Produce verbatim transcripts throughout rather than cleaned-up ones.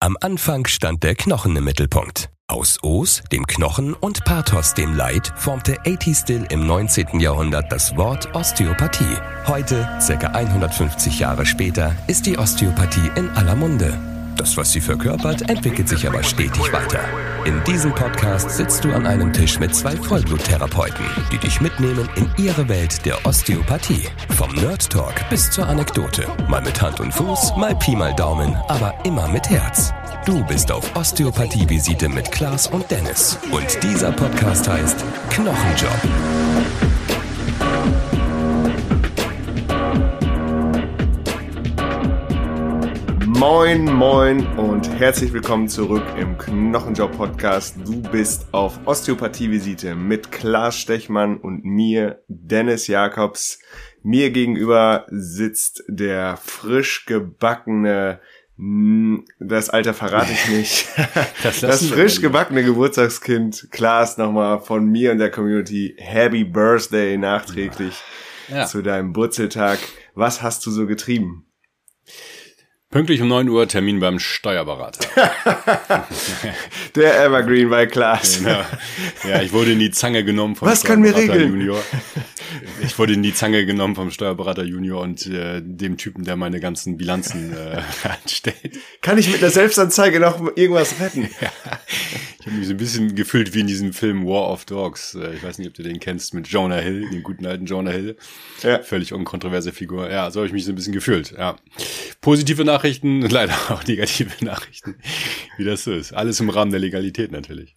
Am Anfang stand der Knochen im Mittelpunkt. Aus Os, dem Knochen, und Pathos, dem Leid, formte A T Still im neunzehnten Jahrhundert das Wort Osteopathie. Heute, ca. hundertfünfzig Jahre später, ist die Osteopathie in aller Munde. Das, was sie verkörpert, entwickelt sich aber stetig weiter. In diesem Podcast sitzt du an einem Tisch mit zwei Vollbluttherapeuten, die dich mitnehmen in ihre Welt der Osteopathie. Vom Nerd Talk bis zur Anekdote. Mal mit Hand und Fuß, mal Pi mal Daumen, aber immer mit Herz. Du bist auf Osteopathie-Visite mit Klaas und Dennis. Und dieser Podcast heißt Knochenjob. Moin, moin und herzlich willkommen zurück im Knochenjob-Podcast. Du bist auf Osteopathie-Visite mit Klaas Stechmann und mir, Dennis Jakobs. Mir gegenüber sitzt der frisch gebackene, das Alter verrate ich nicht, das, das frisch gebackene Geburtstagskind Klaas nochmal von mir und der Community. Happy Birthday nachträglich ja. zu deinem Wurzeltag. Was hast du so getrieben? Pünktlich um neun Uhr Termin beim Steuerberater. Der Evergreen bei Klaas. Genau. Ja, ich wurde in die Zange genommen vom Was Steuerberater können wir Junior. Ich wurde in die Zange genommen vom Steuerberater Junior und äh, dem Typen, der meine ganzen Bilanzen äh, anstellt. Kann ich mit einer Selbstanzeige noch irgendwas retten? Ja. Ich habe mich so ein bisschen gefühlt wie in diesem Film War of Dogs. Ich weiß nicht, ob du den kennst, mit Jonah Hill, den guten alten Jonah Hill. Ja. Völlig unkontroverse Figur. Ja, so habe ich mich so ein bisschen gefühlt. Ja. Positive Nachrichten, leider auch negative Nachrichten, wie das so ist. Alles im Rahmen der Legalität natürlich.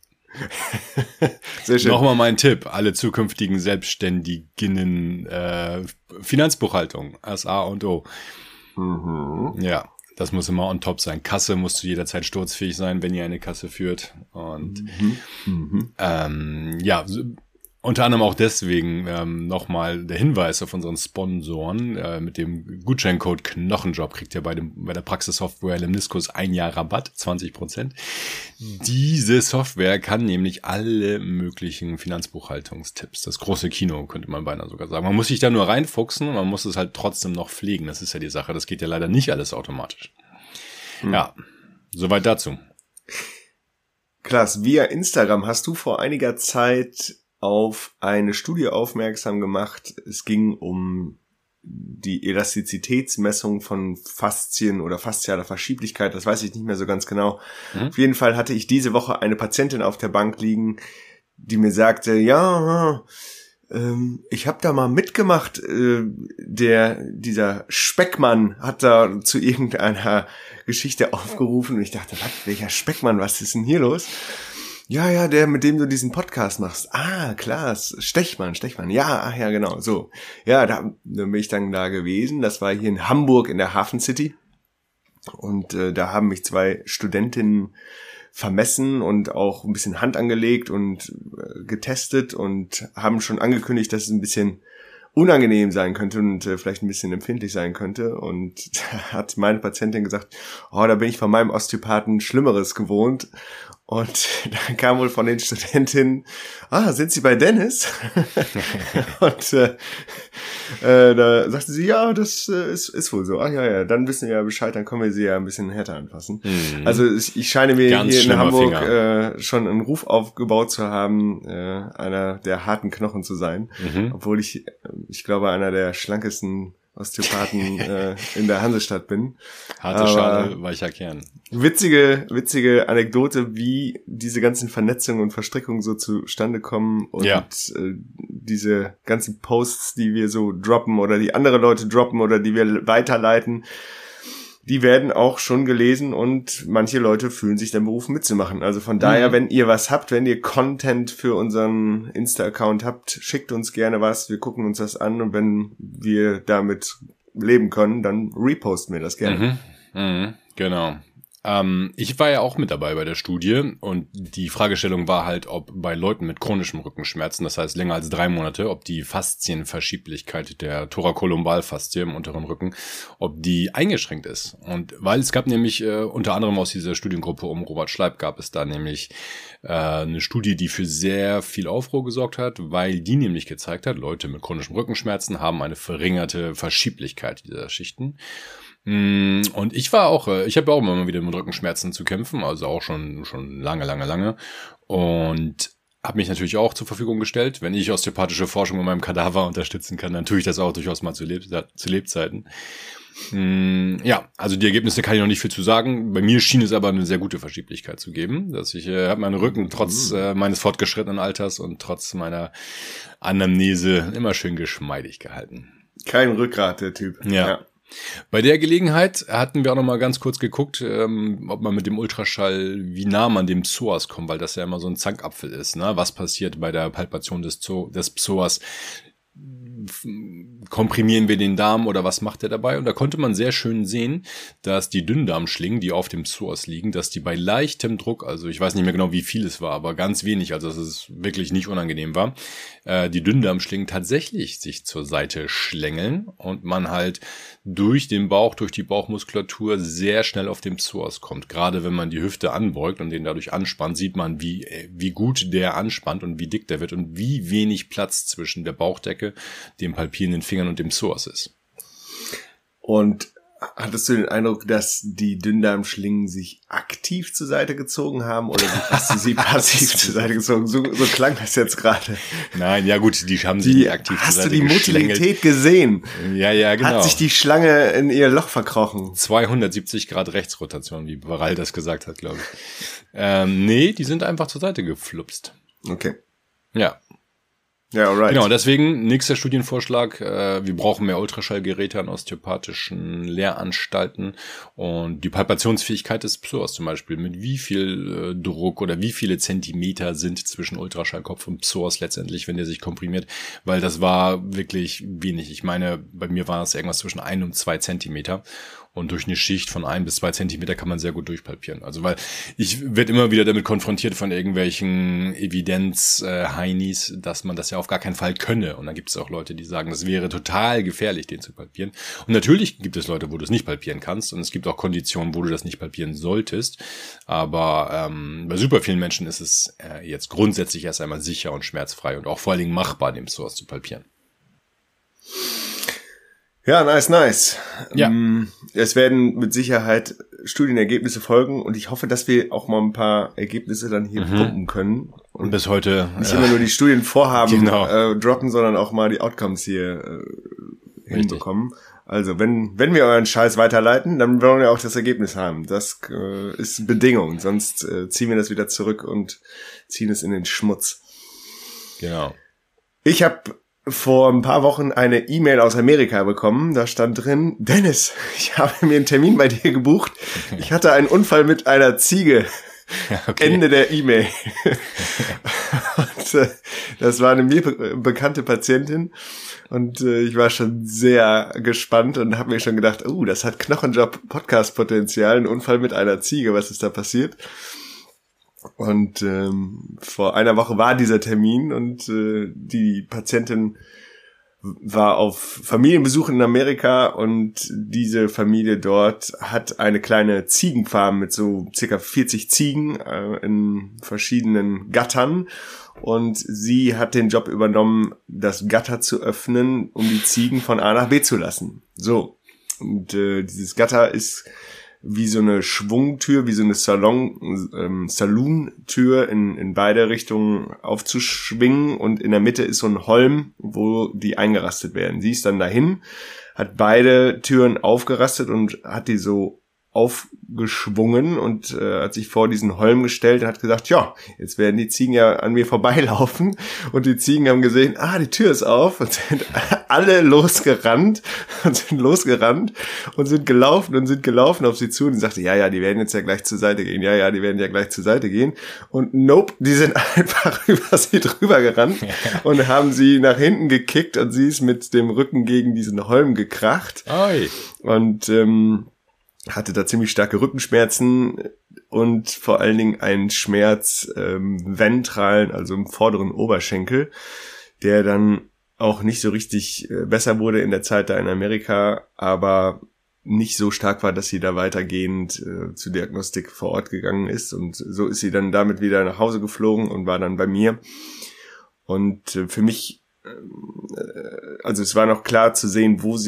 Sehr schön. Nochmal mein Tipp, alle zukünftigen Selbstständigen, äh, Finanzbuchhaltung, das A und O. Mhm. Ja. Das muss immer on top sein. Kasse muss zu jeder Zeit sturzfähig sein, wenn ihr eine Kasse führt. Und mhm. Mhm. Ähm, ja, so, unter anderem auch deswegen ähm, nochmal der Hinweis auf unseren Sponsoren. Äh, mit dem Gutscheincode Knochenjob kriegt ihr bei, dem, bei der Praxissoftware Lemniscus ein Jahr Rabatt, zwanzig Prozent. Diese Software kann nämlich alle möglichen Finanzbuchhaltungstipps, das große Kino, könnte man beinahe sogar sagen. Man muss sich da nur reinfuchsen und man muss es halt trotzdem noch pflegen. Das ist ja die Sache. Das geht ja leider nicht alles automatisch. Hm. Ja, soweit dazu. Klaas, via Instagram hast du vor einiger Zeit auf eine Studie aufmerksam gemacht. Es ging um die Elastizitätsmessung von Faszien oder faszialer Verschieblichkeit, das weiß ich nicht mehr so ganz genau. Mhm. Auf jeden Fall hatte ich diese Woche eine Patientin auf der Bank liegen, die mir sagte, ja, ähm, ich habe da mal mitgemacht, äh, der dieser Speckmann hat da zu irgendeiner Geschichte aufgerufen und ich dachte, was, welcher Speckmann, was ist denn hier los? Ja, ja, der, mit dem du diesen Podcast machst. Ah, Klaas, Stechmann, Stechmann. Ja, ach ja, genau, so. Ja, da, da bin ich dann da gewesen. Das war hier in Hamburg in der Hafen City. Und äh, da haben mich zwei Studentinnen vermessen und auch ein bisschen Hand angelegt und äh, getestet und haben schon angekündigt, dass es ein bisschen unangenehm sein könnte und äh, vielleicht ein bisschen empfindlich sein könnte. Und da hat meine Patientin gesagt, oh, da bin ich von meinem Osteopathen Schlimmeres gewohnt. Und dann kam wohl von den Studentinnen, ah, sind Sie bei Dennis? Und äh, äh, da sagte sie, ja, das äh, ist, ist wohl so. Ach ja, ja, dann wissen wir ja Bescheid, dann können wir sie ja ein bisschen härter anfassen. Mhm. Also ich, ich scheine mir Ganz hier in Hamburg Finger. äh, schon einen Ruf aufgebaut zu haben, äh, einer der harten Knochen zu sein. Mhm. Obwohl ich, ich glaube, einer der schlankesten Osteopathen äh, in der Hansestadt bin. Harte Aber Schale, weicher Kern. Witzige, witzige Anekdote, wie diese ganzen Vernetzungen und Verstrickungen so zustande kommen und ja. äh, diese ganzen Posts, die wir so droppen oder die andere Leute droppen oder die wir weiterleiten, die werden auch schon gelesen und manche Leute fühlen sich dann berufen mitzumachen. Also von daher, mhm. wenn ihr was habt, wenn ihr Content für unseren Insta-Account habt, schickt uns gerne was, wir gucken uns das an und wenn wir damit leben können, dann reposten wir das gerne. Mhm. Mhm. Genau. Ähm, ich war ja auch mit dabei bei der Studie und die Fragestellung war halt, ob bei Leuten mit chronischem Rückenschmerzen, das heißt länger als drei Monate, ob die Faszienverschieblichkeit der Thorakolumbalfaszie im unteren Rücken, ob die eingeschränkt ist. Und weil es gab nämlich äh, unter anderem aus dieser Studiengruppe um Robert Schleib gab es da nämlich äh, eine Studie, die für sehr viel Aufruhr gesorgt hat, weil die nämlich gezeigt hat, Leute mit chronischem Rückenschmerzen haben eine verringerte Verschieblichkeit dieser Schichten. Und ich war auch, ich habe auch immer mal wieder mit Rückenschmerzen zu kämpfen, also auch schon schon lange, lange, lange. Und habe mich natürlich auch zur Verfügung gestellt. Wenn ich osteopathische Forschung in meinem Kadaver unterstützen kann, dann tue ich das auch durchaus mal zu, Leb- zu Lebzeiten. Ja, also die Ergebnisse kann ich noch nicht viel zu sagen. Bei mir schien es aber eine sehr gute Verschieblichkeit zu geben, dass ich äh, habe meinen Rücken trotz äh, meines fortgeschrittenen Alters und trotz meiner Anamnese immer schön geschmeidig gehalten. Kein Rückgrat, der Typ. Ja. ja. Bei der Gelegenheit hatten wir auch noch mal ganz kurz geguckt, ähm, ob man mit dem Ultraschall, wie nah man dem Psoas kommt, weil das ja immer so ein Zankapfel ist. Ne? Was passiert bei der Palpation des, Zo- des Psoas? Komprimieren wir den Darm oder was macht er dabei? Und da konnte man sehr schön sehen, dass die Dünndarmschlingen, die auf dem Psoas liegen, dass die bei leichtem Druck, also ich weiß nicht mehr genau, wie viel es war, aber ganz wenig, also dass es wirklich nicht unangenehm war, äh, die Dünndarmschlingen tatsächlich sich zur Seite schlängeln und man halt durch den Bauch, durch die Bauchmuskulatur sehr schnell auf den Psoas kommt. Gerade wenn man die Hüfte anbeugt und den dadurch anspannt, sieht man, wie, wie gut der anspannt und wie dick der wird und wie wenig Platz zwischen der Bauchdecke, dem palpierenden Fingern und dem Psoas ist. Und hattest du den Eindruck, dass die Dünndarmschlingen sich aktiv zur Seite gezogen haben oder hast du sie passiv zur Seite gezogen? So, so klang das jetzt gerade. Nein, ja gut, die haben sich die, nicht aktiv zur Seite geschlängelt. Hast du die Motilität gesehen? Ja, ja, genau. Hat sich die Schlange in ihr Loch verkrochen? zweihundertsiebzig Grad Rechtsrotation, wie Baral das gesagt hat, glaube ich. Ähm, nee, die sind einfach zur Seite geflupst. Okay. Ja. Ja, alright. Genau, deswegen nächster Studienvorschlag, äh, wir brauchen mehr Ultraschallgeräte an osteopathischen Lehranstalten und die Palpationsfähigkeit des Psoas zum Beispiel, mit wie viel äh, Druck oder wie viele Zentimeter sind zwischen Ultraschallkopf und Psoas letztendlich, wenn der sich komprimiert, weil das war wirklich wenig. Ich meine, bei mir war es irgendwas zwischen ein und zwei Zentimeter. Und durch eine Schicht von ein bis zwei Zentimeter kann man sehr gut durchpalpieren. Also weil ich werde immer wieder damit konfrontiert von irgendwelchen Evidenz-Heinis, dass man das ja auf gar keinen Fall könne. Und dann gibt es auch Leute, die sagen, das wäre total gefährlich, den zu palpieren. Und natürlich gibt es Leute, wo du es nicht palpieren kannst. Und es gibt auch Konditionen, wo du das nicht palpieren solltest. Aber ähm, bei super vielen Menschen ist es äh, jetzt grundsätzlich erst einmal sicher und schmerzfrei und auch vor allen Dingen machbar, den Psoas zu palpieren. Ja, nice, nice. Ja. Es werden mit Sicherheit Studienergebnisse folgen und ich hoffe, dass wir auch mal ein paar Ergebnisse dann hier mhm. pumpen können. Und bis heute nicht immer nur die Studienvorhaben genau. äh, droppen, sondern auch mal die Outcomes hier äh, hinbekommen. Also, wenn wenn wir euren Scheiß weiterleiten, dann wollen wir auch das Ergebnis haben. Das äh, ist Bedingung, sonst äh, ziehen wir das wieder zurück und ziehen es in den Schmutz. Genau. Ich habe vor ein paar Wochen eine E-Mail aus Amerika bekommen. Da stand drin: Dennis, ich habe mir einen Termin bei dir gebucht. Ich hatte einen Unfall mit einer Ziege. Okay. Ende der E-Mail. Und, äh, das war eine mir be- bekannte Patientin. Und äh, ich war schon sehr gespannt und habe mir schon gedacht, oh, uh, das hat Knochenjob-Podcast-Potenzial. Ein Unfall mit einer Ziege, was ist da passiert? Und ähm, vor einer Woche war dieser Termin und äh, die Patientin war auf Familienbesuch in Amerika und diese Familie dort hat eine kleine Ziegenfarm mit so circa vierzig Ziegen äh, in verschiedenen Gattern und sie hat den Job übernommen, das Gatter zu öffnen, um die Ziegen von A nach B zu lassen. So, und äh, dieses Gatter ist wie so eine Schwungtür, wie so eine Salon, ähm, Saloon-Tür in, in beide Richtungen aufzuschwingen und in der Mitte ist so ein Holm, wo die eingerastet werden. Sie ist dann dahin, hat beide Türen aufgerastet und hat die so aufgeschwungen und äh, hat sich vor diesen Holm gestellt und hat gesagt, ja, jetzt werden die Ziegen ja an mir vorbeilaufen und die Ziegen haben gesehen, ah, die Tür ist auf und sind alle losgerannt und sind losgerannt und sind gelaufen und sind gelaufen auf sie zu und sie sagte, ja, ja, die werden jetzt ja gleich zur Seite gehen, ja, ja, die werden ja gleich zur Seite gehen und nope, die sind einfach über sie drüber gerannt und haben sie nach hinten gekickt und sie ist mit dem Rücken gegen diesen Holm gekracht. Oi. Und ähm, hatte da ziemlich starke Rückenschmerzen und vor allen Dingen einen Schmerz ähm, ventralen, also im vorderen Oberschenkel, der dann auch nicht so richtig äh, besser wurde in der Zeit da in Amerika, aber nicht so stark war, dass sie da weitergehend äh, zur Diagnostik vor Ort gegangen ist und so ist sie dann damit wieder nach Hause geflogen und war dann bei mir und äh, für mich, äh, also es war noch klar zu sehen, wo sie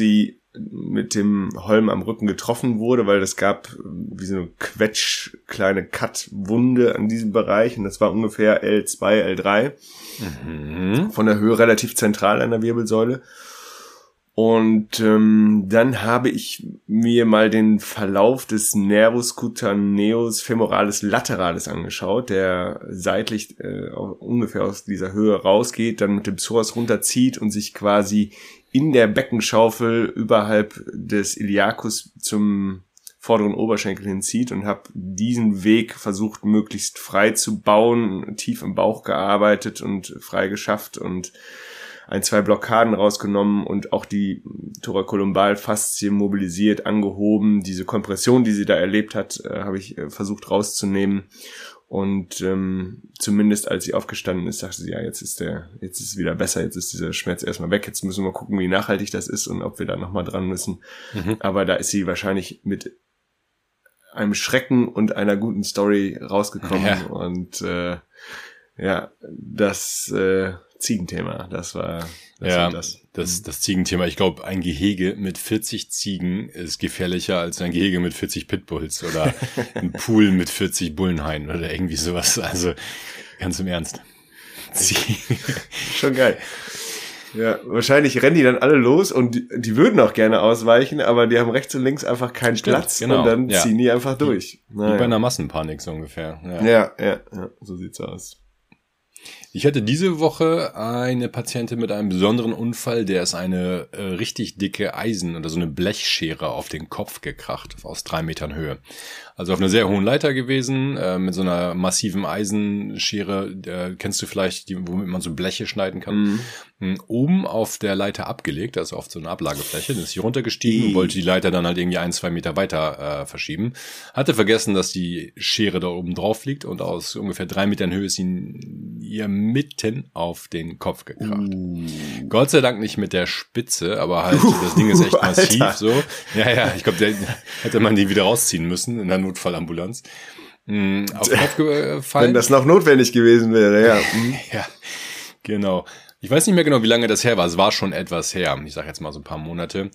mit dem Holm am Rücken getroffen wurde, weil es gab wie so eine Quetsch, kleine Cut-Wunde an diesem Bereich und das war ungefähr L zwei, L drei. Mhm. Von der Höhe relativ zentral an der Wirbelsäule. Und ähm, dann habe ich mir mal den Verlauf des Nervus cutaneus femoralis lateralis angeschaut, der seitlich äh, ungefähr aus dieser Höhe rausgeht, dann mit dem Psoas runterzieht und sich quasi in der Beckenschaufel überhalb des Iliacus zum vorderen Oberschenkel hinzieht und habe diesen Weg versucht, möglichst frei zu bauen, tief im Bauch gearbeitet und frei geschafft und ein, zwei Blockaden rausgenommen und auch die Thorakolumbalfaszie mobilisiert, angehoben. Diese Kompression, die sie da erlebt hat, äh, habe ich äh, versucht rauszunehmen. Und ähm, zumindest als sie aufgestanden ist, sagte sie, ja, jetzt ist der, jetzt ist es wieder besser, jetzt ist dieser Schmerz erstmal weg, jetzt müssen wir gucken, wie nachhaltig das ist und ob wir da nochmal dran müssen. Mhm. Aber da ist sie wahrscheinlich mit einem Schrecken und einer guten Story rausgekommen. Ja. Und äh, ja, das äh, Ziegenthema, das war das. Ja, war das. Das, das Ziegenthema. Ich glaube, ein Gehege mit vierzig Ziegen ist gefährlicher als ein Gehege mit vierzig Pitbulls oder ein Pool mit vierzig Bullenhaien oder irgendwie sowas. Also ganz im Ernst. Schon geil. Ja, wahrscheinlich rennen die dann alle los und die, die würden auch gerne ausweichen, aber die haben rechts und links einfach keinen Stimmt, Platz genau. und dann ja. ziehen die einfach durch. Naja. Wie bei einer Massenpanik so ungefähr. Ja, ja, ja, ja, so sieht's aus. Ich hatte diese Woche eine Patientin mit einem besonderen Unfall, der ist eine äh, richtig dicke Eisen- oder so eine Blechschere auf den Kopf gekracht, aus drei Metern Höhe. Also auf einer sehr hohen Leiter gewesen, äh, mit so einer massiven Eisenschere, äh, kennst du vielleicht, die, womit man so Bleche schneiden kann. Mhm. Oben auf der Leiter abgelegt, also auf so eine Ablagefläche, dann ist sie runtergestiegen und wollte die Leiter dann halt irgendwie ein, zwei Meter weiter äh, verschieben. Hatte vergessen, dass die Schere da oben drauf liegt und aus ungefähr drei Metern Höhe ist sie ihr mitten auf den Kopf gekracht. Uh. Gott sei Dank nicht mit der Spitze, aber halt, uh, das Ding ist echt massiv Alter. so. Ja, ja, ich glaube, der hätte man die wieder rausziehen müssen in der Notfallambulanz. Mhm, auf den Kopf gefallen. Wenn das noch notwendig gewesen wäre, ja. Ja, genau. Ich weiß nicht mehr genau, wie lange das her war. Es war schon etwas her. Ich sage jetzt mal so ein paar Monate.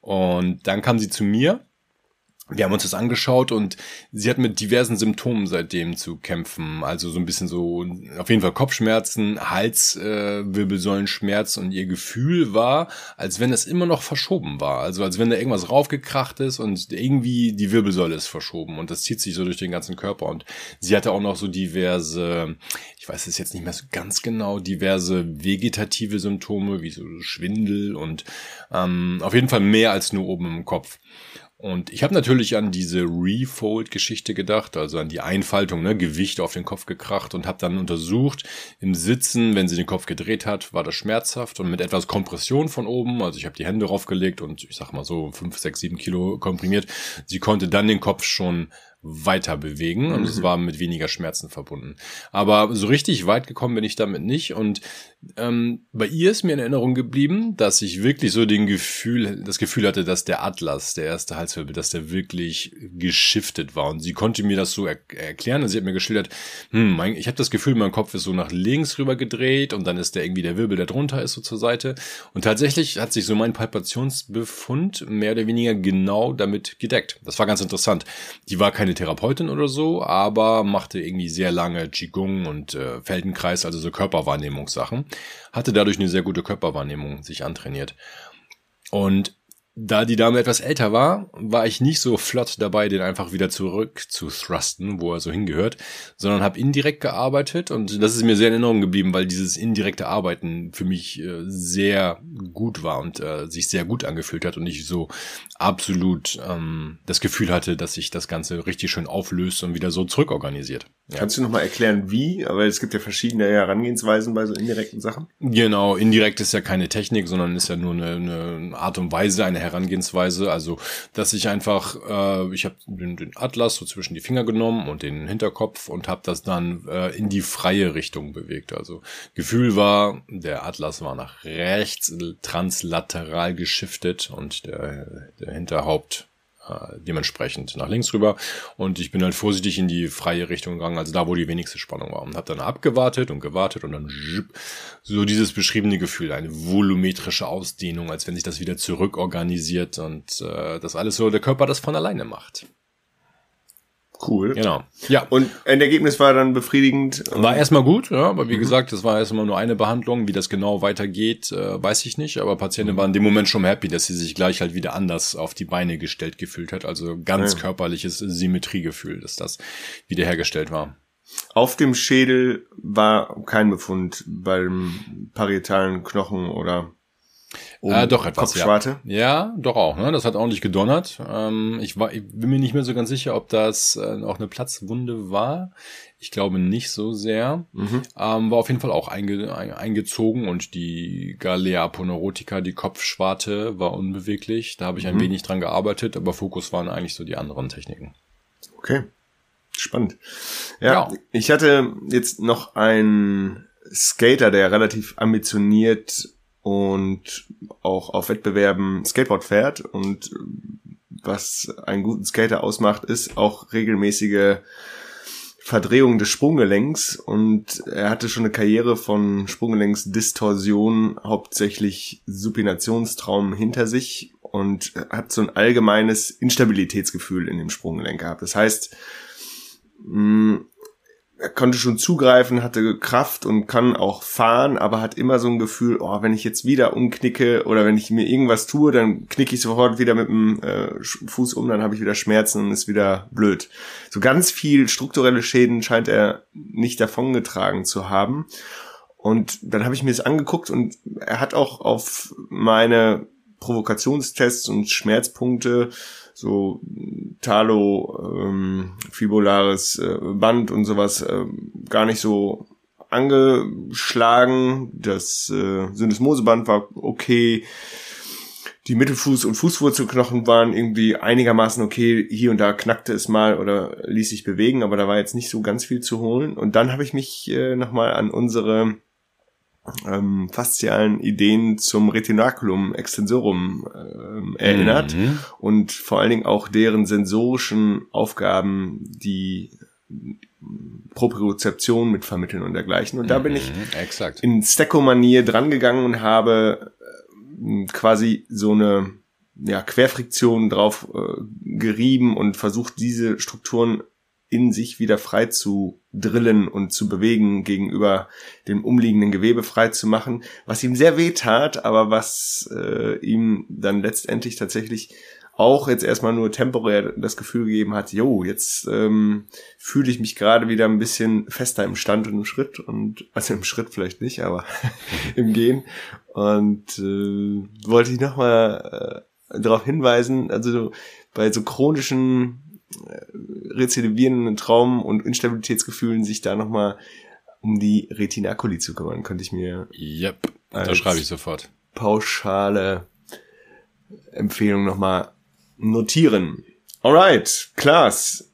Und dann kam sie zu mir. Wir haben uns das angeschaut und sie hat mit diversen Symptomen seitdem zu kämpfen. Also so ein bisschen so, auf jeden Fall Kopfschmerzen, Halswirbelsäulenschmerz äh, und ihr Gefühl war, als wenn es immer noch verschoben war. Also als wenn da irgendwas raufgekracht ist und irgendwie die Wirbelsäule ist verschoben und das zieht sich so durch den ganzen Körper. Und sie hatte auch noch so diverse, ich weiß es jetzt nicht mehr so ganz genau, diverse vegetative Symptome, wie so Schwindel und ähm, auf jeden Fall mehr als nur oben im Kopf. Und ich habe natürlich an diese Refold-Geschichte gedacht, also an die Einfaltung, ne, Gewicht auf den Kopf gekracht und habe dann untersucht, im Sitzen, wenn sie den Kopf gedreht hat, war das schmerzhaft und mit etwas Kompression von oben, also ich habe die Hände draufgelegt und ich sag mal so fünf, sechs, sieben Kilo komprimiert, sie konnte dann den Kopf schon weiter bewegen und mhm. es war mit weniger Schmerzen verbunden. Aber so richtig weit gekommen bin ich damit nicht und ähm, bei ihr ist mir in Erinnerung geblieben, dass ich wirklich so den Gefühl, das Gefühl hatte, dass der Atlas, der erste Halswirbel, dass der wirklich geschiftet war und sie konnte mir das so er- erklären und sie hat mir geschildert, hm, mein, ich habe das Gefühl, mein Kopf ist so nach links rüber gedreht und dann ist der irgendwie der Wirbel, der drunter ist, so zur Seite und tatsächlich hat sich so mein Palpationsbefund mehr oder weniger genau damit gedeckt. Das war ganz interessant. Die war keine Therapeutin oder so, aber machte irgendwie sehr lange Qigong und äh, Feldenkreis, also so Körperwahrnehmungssachen. Hatte dadurch eine sehr gute Körperwahrnehmung sich antrainiert. Und da die Dame etwas älter war, war ich nicht so flott dabei, den einfach wieder zurück zu thrusten, wo er so hingehört, sondern habe indirekt gearbeitet und das ist mir sehr in Erinnerung geblieben, weil dieses indirekte Arbeiten für mich äh, sehr gut war und äh, sich sehr gut angefühlt hat und ich so absolut ähm, das Gefühl hatte, dass sich das Ganze richtig schön auflöst und wieder so zurückorganisiert. Ja. Kannst du nochmal erklären, wie? Aber es gibt ja verschiedene Herangehensweisen bei so indirekten Sachen. Genau, indirekt ist ja keine Technik, sondern ist ja nur eine, eine Art und Weise, eine Herangehensweise. Also, dass ich einfach, äh, ich habe den, den Atlas so zwischen die Finger genommen und den Hinterkopf und habe das dann äh, in die freie Richtung bewegt. Also, Gefühl war, der Atlas war nach rechts translateral geschiftet und der, der Hinterhaupt äh, dementsprechend nach links rüber. Und ich bin halt vorsichtig in die freie Richtung gegangen, also da, wo die wenigste Spannung war. Und habe dann abgewartet und gewartet und dann so dieses beschriebene Gefühl, eine volumetrische Ausdehnung, als wenn sich das wieder zurückorganisiert und äh, das alles so, der Körper das von alleine macht. Cool. Genau. Ja. Und ein Ergebnis war dann befriedigend. War erstmal gut, ja, aber wie mhm. gesagt, das war erstmal nur eine Behandlung. Wie das genau weitergeht, äh, weiß ich nicht. Aber Patientin mhm. war in dem Moment schon happy, dass sie sich gleich halt wieder anders auf die Beine gestellt gefühlt hat. Also ganz ja. körperliches Symmetriegefühl, dass das wiederhergestellt war. Auf dem Schädel war kein Befund beim parietalen Knochen oder Äh, doch etwas, Kopfschwarte? Ja. ja, doch auch. Ne? Das hat ordentlich gedonnert. Ähm, ich, war, ich bin mir nicht mehr so ganz sicher, ob das äh, auch eine Platzwunde war. Ich glaube nicht so sehr. Mhm. Ähm, war auf jeden Fall auch einge, ein, eingezogen und die Galea aponeurotica, die Kopfschwarte, war unbeweglich. Da habe ich ein mhm. wenig dran gearbeitet, aber Fokus waren eigentlich so die anderen Techniken. Okay, spannend. Ja, ja. Ich hatte jetzt noch einen Skater, der relativ ambitioniert und auch auf Wettbewerben Skateboard fährt, und was einen guten Skater ausmacht, ist auch regelmäßige Verdrehung des Sprunggelenks, und er hatte schon eine Karriere von Sprunggelenksdistorsion, hauptsächlich Supinationstraum hinter sich, und hat so ein allgemeines Instabilitätsgefühl in dem Sprunggelenk gehabt. Das heißt, mh, er konnte schon zugreifen, hatte Kraft und kann auch fahren, aber hat immer so ein Gefühl, oh, wenn ich jetzt wieder umknicke oder wenn ich mir irgendwas tue, dann knicke ich sofort wieder mit dem äh, Fuß um, dann habe ich wieder Schmerzen und ist wieder blöd. So ganz viel strukturelle Schäden scheint er nicht davongetragen zu haben. Und dann habe ich mir das angeguckt, und er hat auch auf meine Provokationstests und Schmerzpunkte, so Talo, ähm, fibulares äh, Band und sowas, äh, gar nicht so angeschlagen. Das äh, Syndesmoseband war okay. Die Mittelfuß- und Fußwurzelknochen waren irgendwie einigermaßen okay. Hier und da knackte es mal oder ließ sich bewegen, aber da war jetzt nicht so ganz viel zu holen. Und dann habe ich mich äh, nochmal an unsere ähm, faszialen Ideen zum Retinaculum extensorum ähm, erinnert mhm. und vor allen Dingen auch deren sensorischen Aufgaben, die Propriozeption mitvermitteln und dergleichen. Und da mhm. bin ich Exakt. in Stecco-Manier drangegangen und habe äh, quasi so eine ja, Querfriktion drauf äh, gerieben und versucht, diese Strukturen in sich wieder frei zu drillen und zu bewegen, gegenüber dem umliegenden Gewebe frei zu machen, was ihm sehr weh tat, aber was äh, ihm dann letztendlich tatsächlich auch jetzt erstmal nur temporär das Gefühl gegeben hat, jo, jetzt ähm, fühle ich mich gerade wieder ein bisschen fester im Stand und im Schritt, und also im Schritt vielleicht nicht, aber im Gehen. Und äh, wollte ich nochmal äh, darauf hinweisen, also bei so chronischen rezidivierenden Traum- und Instabilitätsgefühlen sich da nochmal um die Retinaculi zu kümmern, könnte ich mir yep, da schreibe ich sofort pauschale Empfehlung nochmal notieren. Alright, Klaas.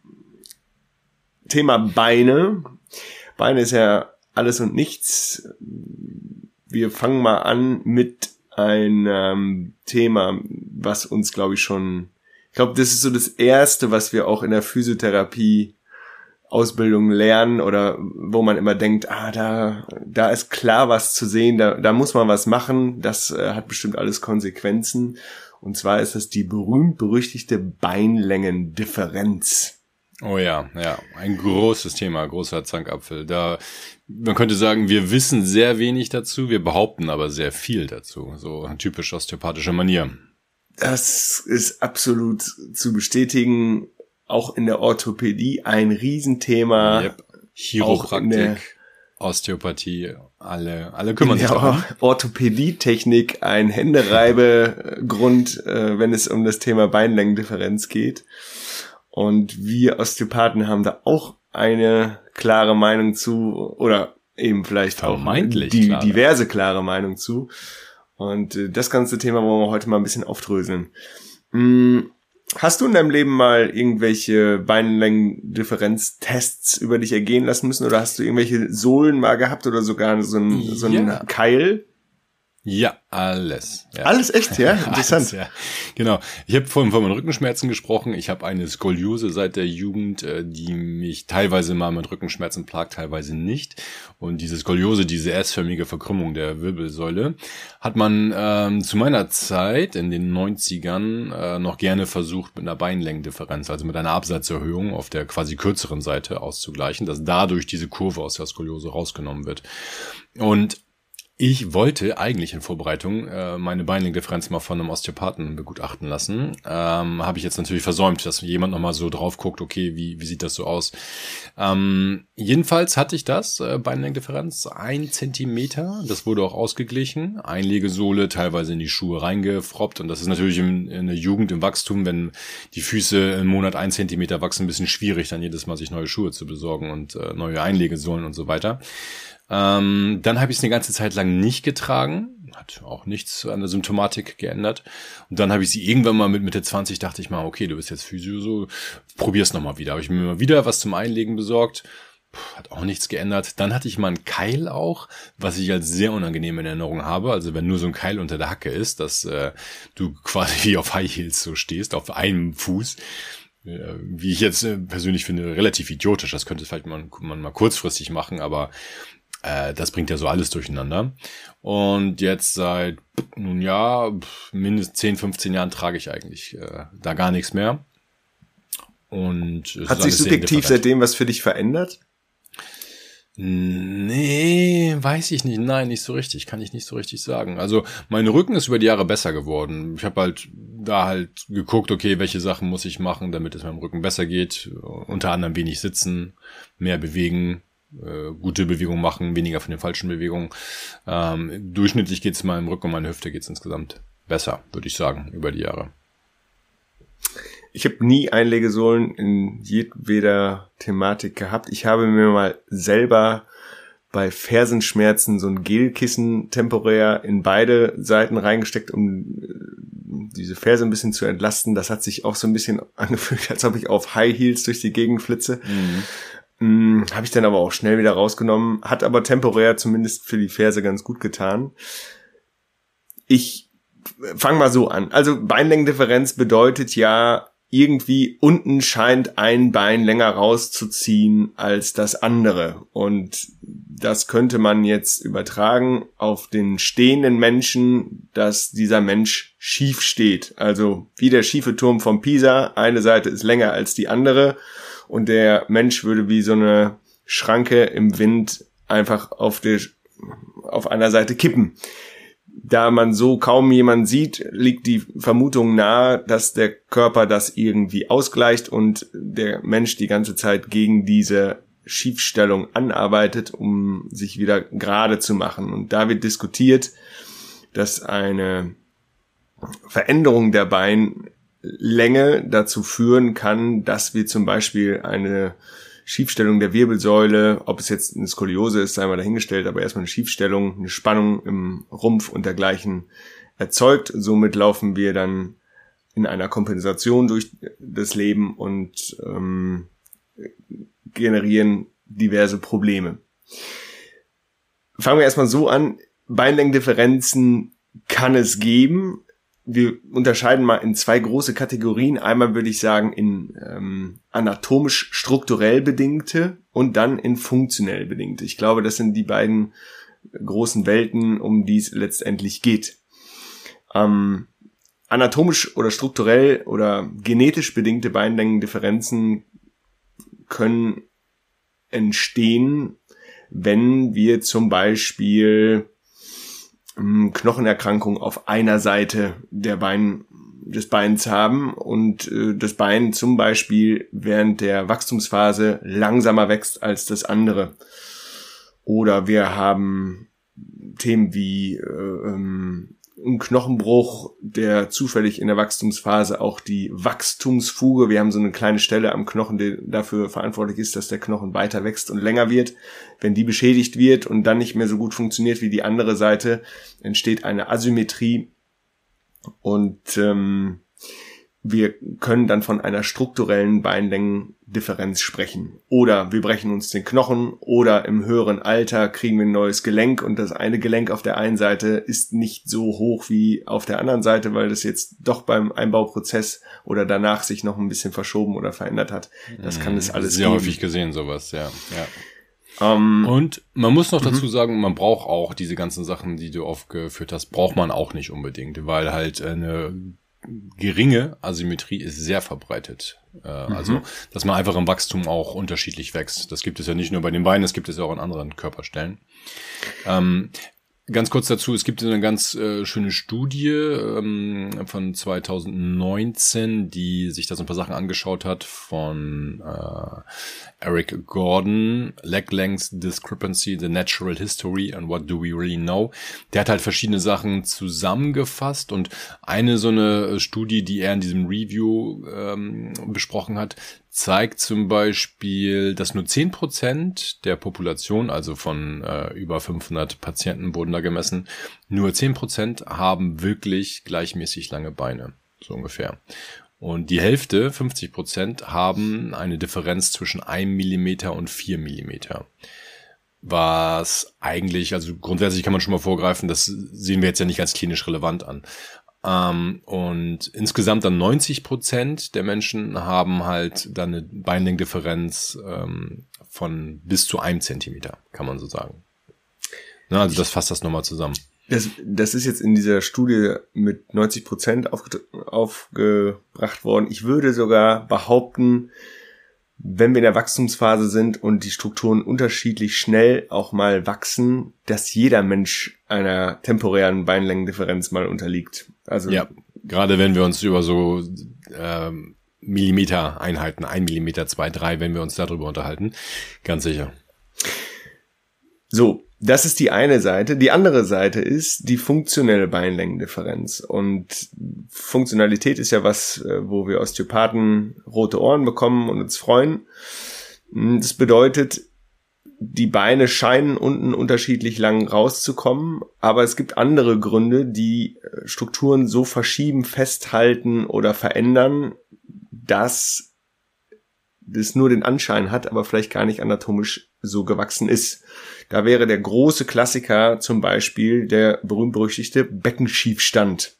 Thema Beine. Beine ist ja alles und nichts. Wir fangen mal an mit einem Thema, was uns, glaube ich, schon Ich glaube, das ist so das Erste, was wir auch in der Physiotherapie-Ausbildung lernen, oder wo man immer denkt, ah, da da ist klar was zu sehen, da da muss man was machen, das äh, hat bestimmt alles Konsequenzen. Und zwar ist das die berühmt-berüchtigte Beinlängendifferenz. Oh ja, ja, ein großes Thema, großer Zankapfel. Da, man könnte sagen, wir wissen sehr wenig dazu, wir behaupten aber sehr viel dazu, so typisch osteopathische Manier. Das ist absolut zu bestätigen. Auch in der Orthopädie ein Riesenthema. Yep. Chiropraktik, Osteopathie, alle, alle kümmern sich darum. Orthopädie-Technik ein Händereibegrund, äh, wenn es um das Thema Beinlängendifferenz geht. Und wir Osteopathen haben da auch eine klare Meinung zu, oder eben vielleicht Vermeintlich auch die klare. diverse klare Meinung zu. Und äh, das ganze Thema wollen wir heute mal ein bisschen aufdröseln. Hm, hast du in deinem Leben mal irgendwelche Beinlängendifferenztests über dich ergehen lassen müssen? Oder hast du irgendwelche Sohlen mal gehabt oder sogar so einen, so einen ja. Keil? Ja, alles. Ja. Alles echt, ja? Interessant. Alles, ja. Genau. Ich habe vorhin von meinen Rückenschmerzen gesprochen. Ich habe eine Skoliose seit der Jugend, die mich teilweise mal mit Rückenschmerzen plagt, teilweise nicht. Und diese Skoliose, diese S-förmige Verkrümmung der Wirbelsäule, hat man ähm, zu meiner Zeit in den neunzigern äh, noch gerne versucht, mit einer Beinlängendifferenz, also mit einer Absatzerhöhung auf der quasi kürzeren Seite auszugleichen, dass dadurch diese Kurve aus der Skoliose rausgenommen wird. Und ich wollte eigentlich in Vorbereitung äh, meine Beinlängendifferenz mal von einem Osteopathen begutachten lassen. Ähm, habe ich jetzt natürlich versäumt, dass jemand nochmal so drauf guckt, okay, wie wie sieht das so aus? Ähm, jedenfalls hatte ich das, äh, Beinlängendifferenz, ein Zentimeter. Das wurde auch ausgeglichen. Einlegesohle teilweise in die Schuhe reingefroppt. Und das ist natürlich in, in der Jugend, im Wachstum, wenn die Füße im Monat ein Zentimeter wachsen, ein bisschen schwierig, dann jedes Mal sich neue Schuhe zu besorgen und äh, neue Einlegesohlen und so weiter. Ähm, dann habe ich es eine ganze Zeit lang nicht getragen, hat auch nichts an der Symptomatik geändert. Und dann habe ich sie irgendwann mal mit Mitte zwanzig, dachte ich mal, okay, du bist jetzt Physio, so probier's nochmal wieder. Habe ich mir mal wieder was zum Einlegen besorgt, Puh, hat auch nichts geändert. Dann hatte ich mal einen Keil auch, was ich als sehr unangenehm in Erinnerung habe. Also wenn nur so ein Keil unter der Hacke ist, dass äh, du quasi wie auf High Heels so stehst, auf einem Fuß. Wie ich jetzt äh, persönlich finde, relativ idiotisch. Das könnte vielleicht man, man mal kurzfristig machen, aber das bringt ja so alles durcheinander. Und jetzt seit, nun ja, mindestens zehn, fünfzehn Jahren trage ich eigentlich äh, da gar nichts mehr. Und es hat sich subjektiv seitdem was für dich verändert? Nee, weiß ich nicht. Nein, nicht so richtig. Kann ich nicht so richtig sagen. Also mein Rücken ist über die Jahre besser geworden. Ich habe halt da halt geguckt, okay, welche Sachen muss ich machen, damit es meinem Rücken besser geht. Unter anderem wenig sitzen, mehr bewegen, gute Bewegungen machen, weniger von den falschen Bewegungen. Ähm, durchschnittlich geht es meinem Rücken und meiner Hüfte geht es insgesamt besser, würde ich sagen, über die Jahre. Ich habe nie Einlegesohlen in jedweder Thematik gehabt. Ich habe mir mal selber bei Fersenschmerzen so ein Gelkissen temporär in beide Seiten reingesteckt, um diese Ferse ein bisschen zu entlasten. Das hat sich auch so ein bisschen angefühlt, als ob ich auf High Heels durch die Gegend flitze. Mhm. Hm, habe ich dann aber auch schnell wieder rausgenommen, hat aber temporär zumindest für die Ferse ganz gut getan. Ich fange mal so an. Also Beinlängendifferenz bedeutet ja, irgendwie unten scheint ein Bein länger rauszuziehen als das andere. Und das könnte man jetzt übertragen auf den stehenden Menschen, dass dieser Mensch schief steht. Also wie der schiefe Turm von Pisa, eine Seite ist länger als die andere. Und der Mensch würde wie so eine Schranke im Wind einfach auf der, auf einer Seite kippen. Da man so kaum jemanden sieht, liegt die Vermutung nahe, dass der Körper das irgendwie ausgleicht und der Mensch die ganze Zeit gegen diese Schiefstellung anarbeitet, um sich wieder gerade zu machen. Und da wird diskutiert, dass eine Veränderung der Beinlänge dazu führen kann, dass wir zum Beispiel eine Schiefstellung der Wirbelsäule, ob es jetzt eine Skoliose ist, sei mal dahingestellt, aber erstmal eine Schiefstellung, eine Spannung im Rumpf und dergleichen erzeugt. Somit laufen wir dann in einer Kompensation durch das Leben und ähm, generieren diverse Probleme. Fangen wir erstmal so an. Beinlängendifferenzen kann es geben. Wir unterscheiden mal in zwei große Kategorien. Einmal würde ich sagen in ähm, anatomisch-strukturell bedingte und dann in funktionell bedingte. Ich glaube, das sind die beiden großen Welten, um die es letztendlich geht. Ähm, anatomisch oder strukturell oder genetisch bedingte Beinlängendifferenzen können entstehen, wenn wir zum Beispiel Knochenerkrankung auf einer Seite der Bein, des Beins haben und äh, das Bein zum Beispiel während der Wachstumsphase langsamer wächst als das andere. Oder wir haben Themen wie äh, ähm, ein Knochenbruch, der zufällig in der Wachstumsphase auch die Wachstumsfuge, wir haben so eine kleine Stelle am Knochen, die dafür verantwortlich ist, dass der Knochen weiter wächst und länger wird. Wenn die beschädigt wird und dann nicht mehr so gut funktioniert wie die andere Seite, entsteht eine Asymmetrie. Und ähm, wir können dann von einer strukturellen Beinlängendifferenz sprechen. Oder wir brechen uns den Knochen oder im höheren Alter kriegen wir ein neues Gelenk und das eine Gelenk auf der einen Seite ist nicht so hoch wie auf der anderen Seite, weil das jetzt doch beim Einbauprozess oder danach sich noch ein bisschen verschoben oder verändert hat. Das kann es alles Sehr geben. häufig gesehen, sowas, ja. ja. Um, und man muss noch dazu sagen, man braucht auch diese ganzen Sachen, die du aufgeführt hast, braucht man auch nicht unbedingt, weil halt eine geringe Asymmetrie ist sehr verbreitet. Äh, mhm. Also, dass man einfach im Wachstum auch unterschiedlich wächst. Das gibt es ja nicht nur bei den Beinen, das gibt es ja auch an anderen Körperstellen. Ähm, ganz kurz dazu, es gibt eine ganz äh, schöne Studie ähm, von zwanzig neunzehn, die sich da so ein paar Sachen angeschaut hat von äh, Eric Gordon, Leg Length Discrepancy, The Natural History and What Do We Really Know. Der hat halt verschiedene Sachen zusammengefasst und eine so eine Studie, die er in diesem Review ähm, besprochen hat, zeigt zum Beispiel, dass nur zehn Prozent der Population, also von äh, über fünfhundert Patienten wurden da gemessen, nur zehn Prozent haben wirklich gleichmäßig lange Beine, so ungefähr. Und die Hälfte, fünfzig Prozent, haben eine Differenz zwischen einem Millimeter und vier Millimeter. Was eigentlich, also grundsätzlich kann man schon mal vorgreifen, das sehen wir jetzt ja nicht als klinisch relevant an. Ähm, und insgesamt dann neunzig Prozent der Menschen haben halt dann eine Beinlängendifferenz ähm, von bis zu einem Zentimeter, kann man so sagen. Na, also das fasst das nochmal zusammen. Das, das ist jetzt in dieser Studie mit neunzig Prozent aufge, aufgebracht worden. Ich würde sogar behaupten, wenn wir in der Wachstumsphase sind und die Strukturen unterschiedlich schnell auch mal wachsen, dass jeder Mensch einer temporären Beinlängendifferenz mal unterliegt. Also ja, gerade wenn wir uns über so ähm, Millimeter-Einheiten, ein Millimeter, zwei, drei, wenn wir uns darüber unterhalten, ganz sicher. So, das ist die eine Seite. Die andere Seite ist die funktionelle Beinlängendifferenz. Und Funktionalität ist ja was, wo wir Osteopathen rote Ohren bekommen und uns freuen. Das bedeutet, die Beine scheinen unten unterschiedlich lang rauszukommen, aber es gibt andere Gründe, die Strukturen so verschieben, festhalten oder verändern, dass das nur den Anschein hat, aber vielleicht gar nicht anatomisch so gewachsen ist. Da wäre der große Klassiker zum Beispiel der berühmt-berüchtigte Beckenschiefstand.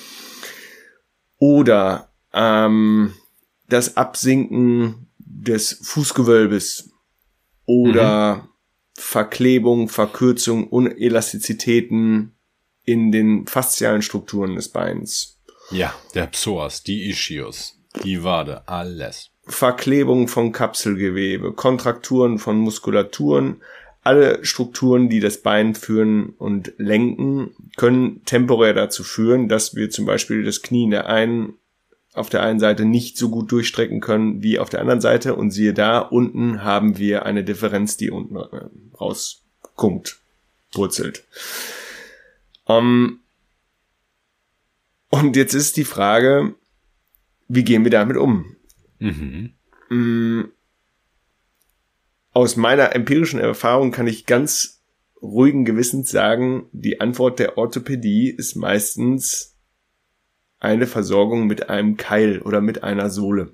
Oder ähm, das Absinken des Fußgewölbes. Oder mhm. Verklebung, Verkürzung, Unelastizitäten in den faszialen Strukturen des Beins. Ja, der Psoas, die Ischius, die Wade, alles. Verklebung von Kapselgewebe, Kontrakturen von Muskulaturen, alle Strukturen, die das Bein führen und lenken, können temporär dazu führen, dass wir zum Beispiel das Knie in der einen, auf der einen Seite nicht so gut durchstrecken können wie auf der anderen Seite. Und siehe da, unten haben wir eine Differenz, die unten rauskommt, wurzelt. Um, und jetzt ist die Frage, wie gehen wir damit um? Mhm. Aus meiner empirischen Erfahrung kann ich ganz ruhigen Gewissens sagen, die Antwort der Orthopädie ist meistens eine Versorgung mit einem Keil oder mit einer Sohle.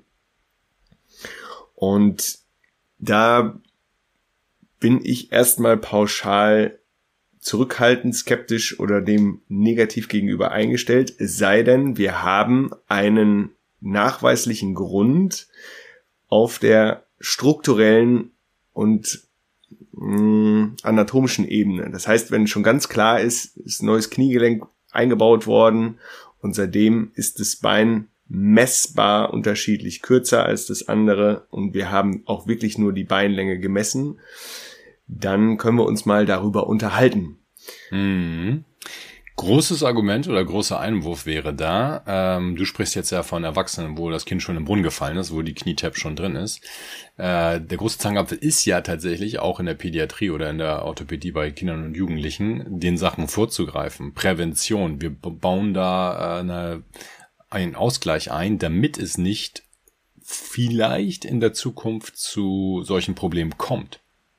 Und da bin ich erstmal pauschal zurückhaltend, skeptisch oder dem negativ gegenüber eingestellt, es sei denn, wir haben einen nachweislichen Grund auf der strukturellen und mh, anatomischen Ebene. Das heißt, wenn schon ganz klar ist, ist ein neues Kniegelenk eingebaut worden und seitdem ist das Bein messbar unterschiedlich kürzer als das andere und wir haben auch wirklich nur die Beinlänge gemessen, dann können wir uns mal darüber unterhalten. Mhm. Großes Argument oder großer Einwurf wäre da, ähm, du sprichst jetzt ja von Erwachsenen, wo das Kind schon im Brunnen gefallen ist, wo die Knietap schon drin ist. Äh, der große Zankapfel ist ja tatsächlich auch in der Pädiatrie oder in der Orthopädie bei Kindern und Jugendlichen, den Sachen vorzugreifen. Prävention, wir bauen da äh, eine, einen Ausgleich ein, damit es nicht vielleicht in der Zukunft zu solchen Problemen kommt.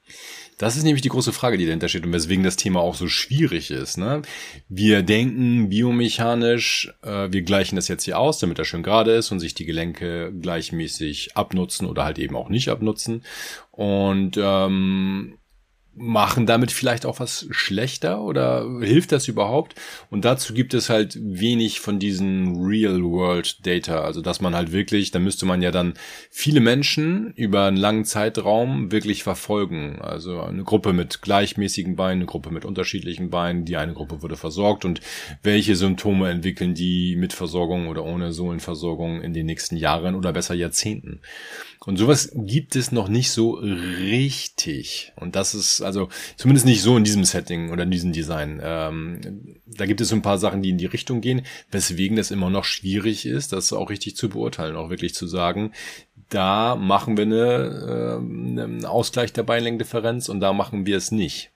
Das ist nämlich die große Frage, die dahinter steht und weswegen das Thema auch so schwierig ist. Ne? Wir denken biomechanisch, äh, wir gleichen das jetzt hier aus, damit er schön gerade ist und sich die Gelenke gleichmäßig abnutzen oder halt eben auch nicht abnutzen. Und ähm, machen damit vielleicht auch was schlechter oder hilft das überhaupt? Und dazu gibt es halt wenig von diesen Real-World-Data, also dass man halt wirklich, da müsste man ja dann viele Menschen über einen langen Zeitraum wirklich verfolgen. Also eine Gruppe mit gleichmäßigen Beinen, eine Gruppe mit unterschiedlichen Beinen, die eine Gruppe wurde versorgt und welche Symptome entwickeln die mit Versorgung oder ohne Sohlenversorgung in den nächsten Jahren oder besser Jahrzehnten. Und sowas gibt es noch nicht so richtig. Und das ist also zumindest nicht so in diesem Setting oder in diesem Design. Ähm, da gibt es so ein paar Sachen, die in die Richtung gehen, weswegen das immer noch schwierig ist, das auch richtig zu beurteilen, auch wirklich zu sagen, da machen wir eine, äh, einen Ausgleich der Beinlängendifferenz und da machen wir es nicht.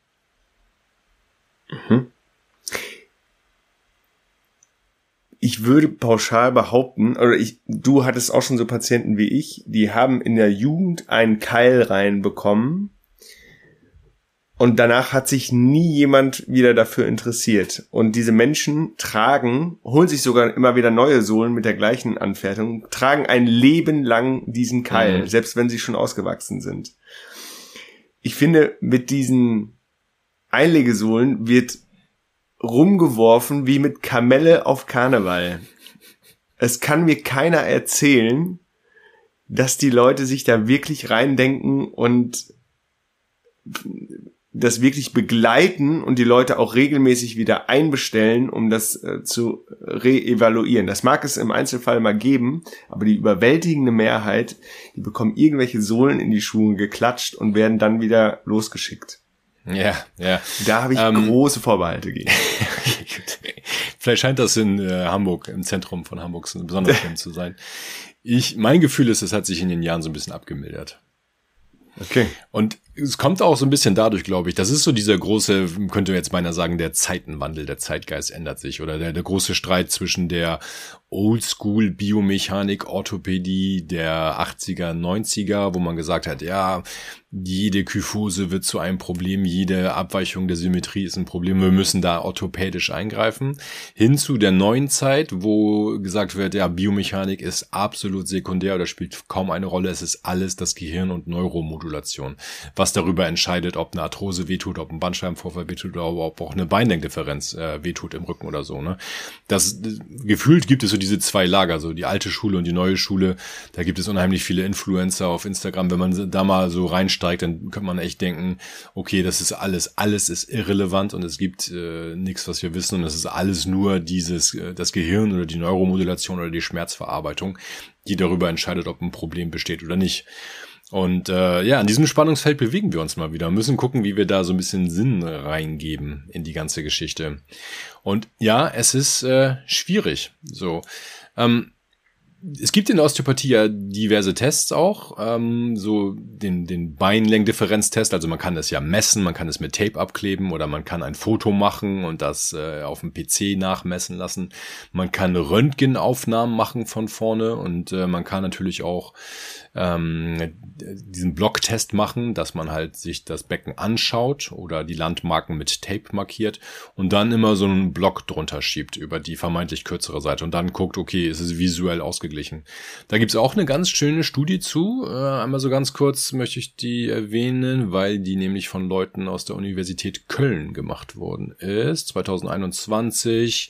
Mhm. Ich würde pauschal behaupten, oder ich, du hattest auch schon so Patienten wie ich, die haben in der Jugend einen Keil reinbekommen und danach hat sich nie jemand wieder dafür interessiert. Und diese Menschen tragen, holen sich sogar immer wieder neue Sohlen mit der gleichen Anfertigung, tragen ein Leben lang diesen Keil, mhm. selbst wenn sie schon ausgewachsen sind. Ich finde, mit diesen Einlegesohlen wird rumgeworfen wie mit Kamelle auf Karneval. Es kann mir keiner erzählen, dass die Leute sich da wirklich reindenken und das wirklich begleiten und die Leute auch regelmäßig wieder einbestellen, um das äh, zu reevaluieren. Das mag es im Einzelfall mal geben, aber die überwältigende Mehrheit, die bekommen irgendwelche Sohlen in die Schuhe geklatscht und werden dann wieder losgeschickt. Ja, ja. Da habe ich ähm, große Vorbehalte gegen. Vielleicht scheint das in äh, Hamburg, im Zentrum von Hamburg, so besonders schlimm zu sein. Ich, mein Gefühl ist, es hat sich in den Jahren so ein bisschen abgemildert. Okay. Und es kommt auch so ein bisschen dadurch, glaube ich, das ist so dieser große, könnte man jetzt meiner sagen, der Zeitenwandel, der Zeitgeist ändert sich oder der, der große Streit zwischen der Oldschool Biomechanik, Orthopädie der achtziger, neunziger, wo man gesagt hat, ja, jede Kyphose wird zu einem Problem, jede Abweichung der Symmetrie ist ein Problem, wir müssen da orthopädisch eingreifen, hin zu der neuen Zeit, wo gesagt wird, ja, Biomechanik ist absolut sekundär oder spielt kaum eine Rolle, es ist alles das Gehirn und Neuromodulation, was darüber entscheidet, ob eine Arthrose wehtut, ob ein Bandscheibenvorfall wehtut oder ob auch eine Beinlängendifferenz äh, wehtut im Rücken oder so, ne? Das, das gefühlt gibt es so diese zwei Lager, so die alte Schule und die neue Schule, da gibt es unheimlich viele Influencer auf Instagram, wenn man da mal so reinsteigt, dann könnte man echt denken, okay, das ist alles, alles ist irrelevant und es gibt äh, nichts, was wir wissen und es ist alles nur dieses, äh, das Gehirn oder die Neuromodulation oder die Schmerzverarbeitung, die darüber entscheidet, ob ein Problem besteht oder nicht. Und äh, ja, an diesem Spannungsfeld bewegen wir uns mal wieder, müssen gucken, wie wir da so ein bisschen Sinn reingeben in die ganze Geschichte. Und ja, es ist äh, schwierig. So, ähm, es gibt in der Osteopathie ja diverse Tests auch, ähm, so den den Beinlängendifferenztest, also man kann das ja messen, man kann es mit Tape abkleben oder man kann ein Foto machen und das äh, auf dem P C nachmessen lassen. Man kann Röntgenaufnahmen machen von vorne und äh, man kann natürlich auch ähm, diesen Blocktest machen, dass man halt sich das Becken anschaut oder die Landmarken mit Tape markiert und dann immer so einen Block drunter schiebt über die vermeintlich kürzere Seite und dann guckt, okay, ist es visuell ausgeglichen. Da gibt's auch eine ganz schöne Studie zu, äh, einmal so ganz kurz möchte ich die erwähnen, weil die nämlich von Leuten aus der Universität Köln gemacht worden ist, zwanzig einundzwanzig.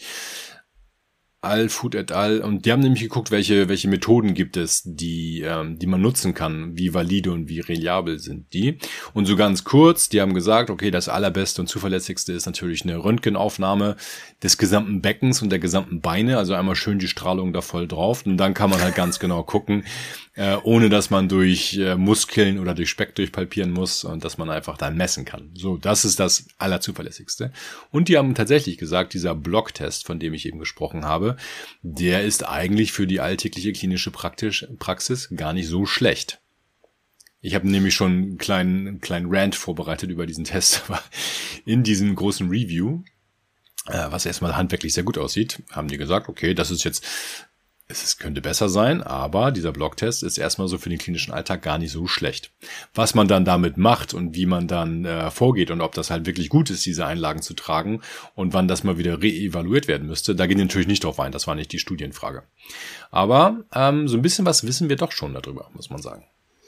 Al-Food et al. Und die haben nämlich geguckt, welche welche Methoden gibt es, die ähm, die man nutzen kann, wie valide und wie reliabel sind die. Und so ganz kurz, die haben gesagt, okay, das allerbeste und zuverlässigste ist natürlich eine Röntgenaufnahme des gesamten Beckens und der gesamten Beine, also einmal schön die Strahlung da voll drauf und dann kann man halt ganz genau gucken, äh, ohne dass man durch äh, Muskeln oder durch Speck durchpalpieren muss und dass man einfach dann messen kann. So, das ist das allerzuverlässigste. Und die haben tatsächlich gesagt, dieser Blocktest, von dem ich eben gesprochen habe, der ist eigentlich für die alltägliche klinische Praktisch, Praxis gar nicht so schlecht. Ich habe nämlich schon einen kleinen, einen kleinen Rant vorbereitet über diesen Test, aber in diesem großen Review, äh, was erstmal handwerklich sehr gut aussieht, haben die gesagt, okay, das ist jetzt es ist, könnte besser sein, aber dieser Blocktest ist erstmal so für den klinischen Alltag gar nicht so schlecht. Was man dann damit macht und wie man dann äh, vorgeht und ob das halt wirklich gut ist, diese Einlagen zu tragen und wann das mal wieder reevaluiert werden müsste, da gehen wir natürlich nicht drauf ein, das war nicht die Studienfrage. Aber ähm, so ein bisschen was wissen wir doch schon darüber, muss man sagen.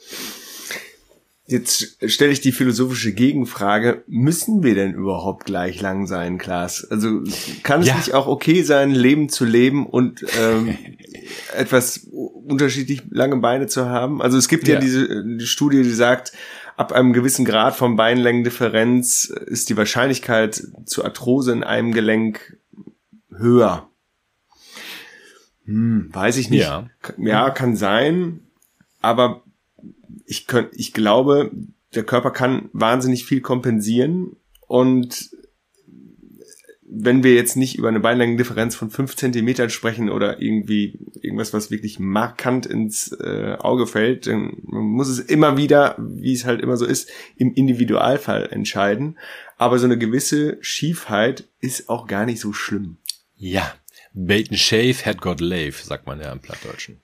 Jetzt stelle ich die philosophische Gegenfrage, müssen wir denn überhaupt gleich lang sein, Klaas? Also kann es ja. nicht auch okay sein, Leben zu leben und ähm, etwas unterschiedlich lange Beine zu haben? Also es gibt ja, ja diese die Studie, die sagt, ab einem gewissen Grad von Beinlängendifferenz ist die Wahrscheinlichkeit zur Arthrose in einem Gelenk höher. Hm, weiß ich nicht. Ja, ja kann sein, aber Ich, könnt, ich glaube, der Körper kann wahnsinnig viel kompensieren und wenn wir jetzt nicht über eine Beinlängendifferenz von fünf Zentimetern sprechen oder irgendwie irgendwas, was wirklich markant ins äh, Auge fällt, dann muss es immer wieder, wie es halt immer so ist, im Individualfall entscheiden. Aber so eine gewisse Schiefheit ist auch gar nicht so schlimm. Ja, bait and shave, had got lave, sagt man ja im Plattdeutschen.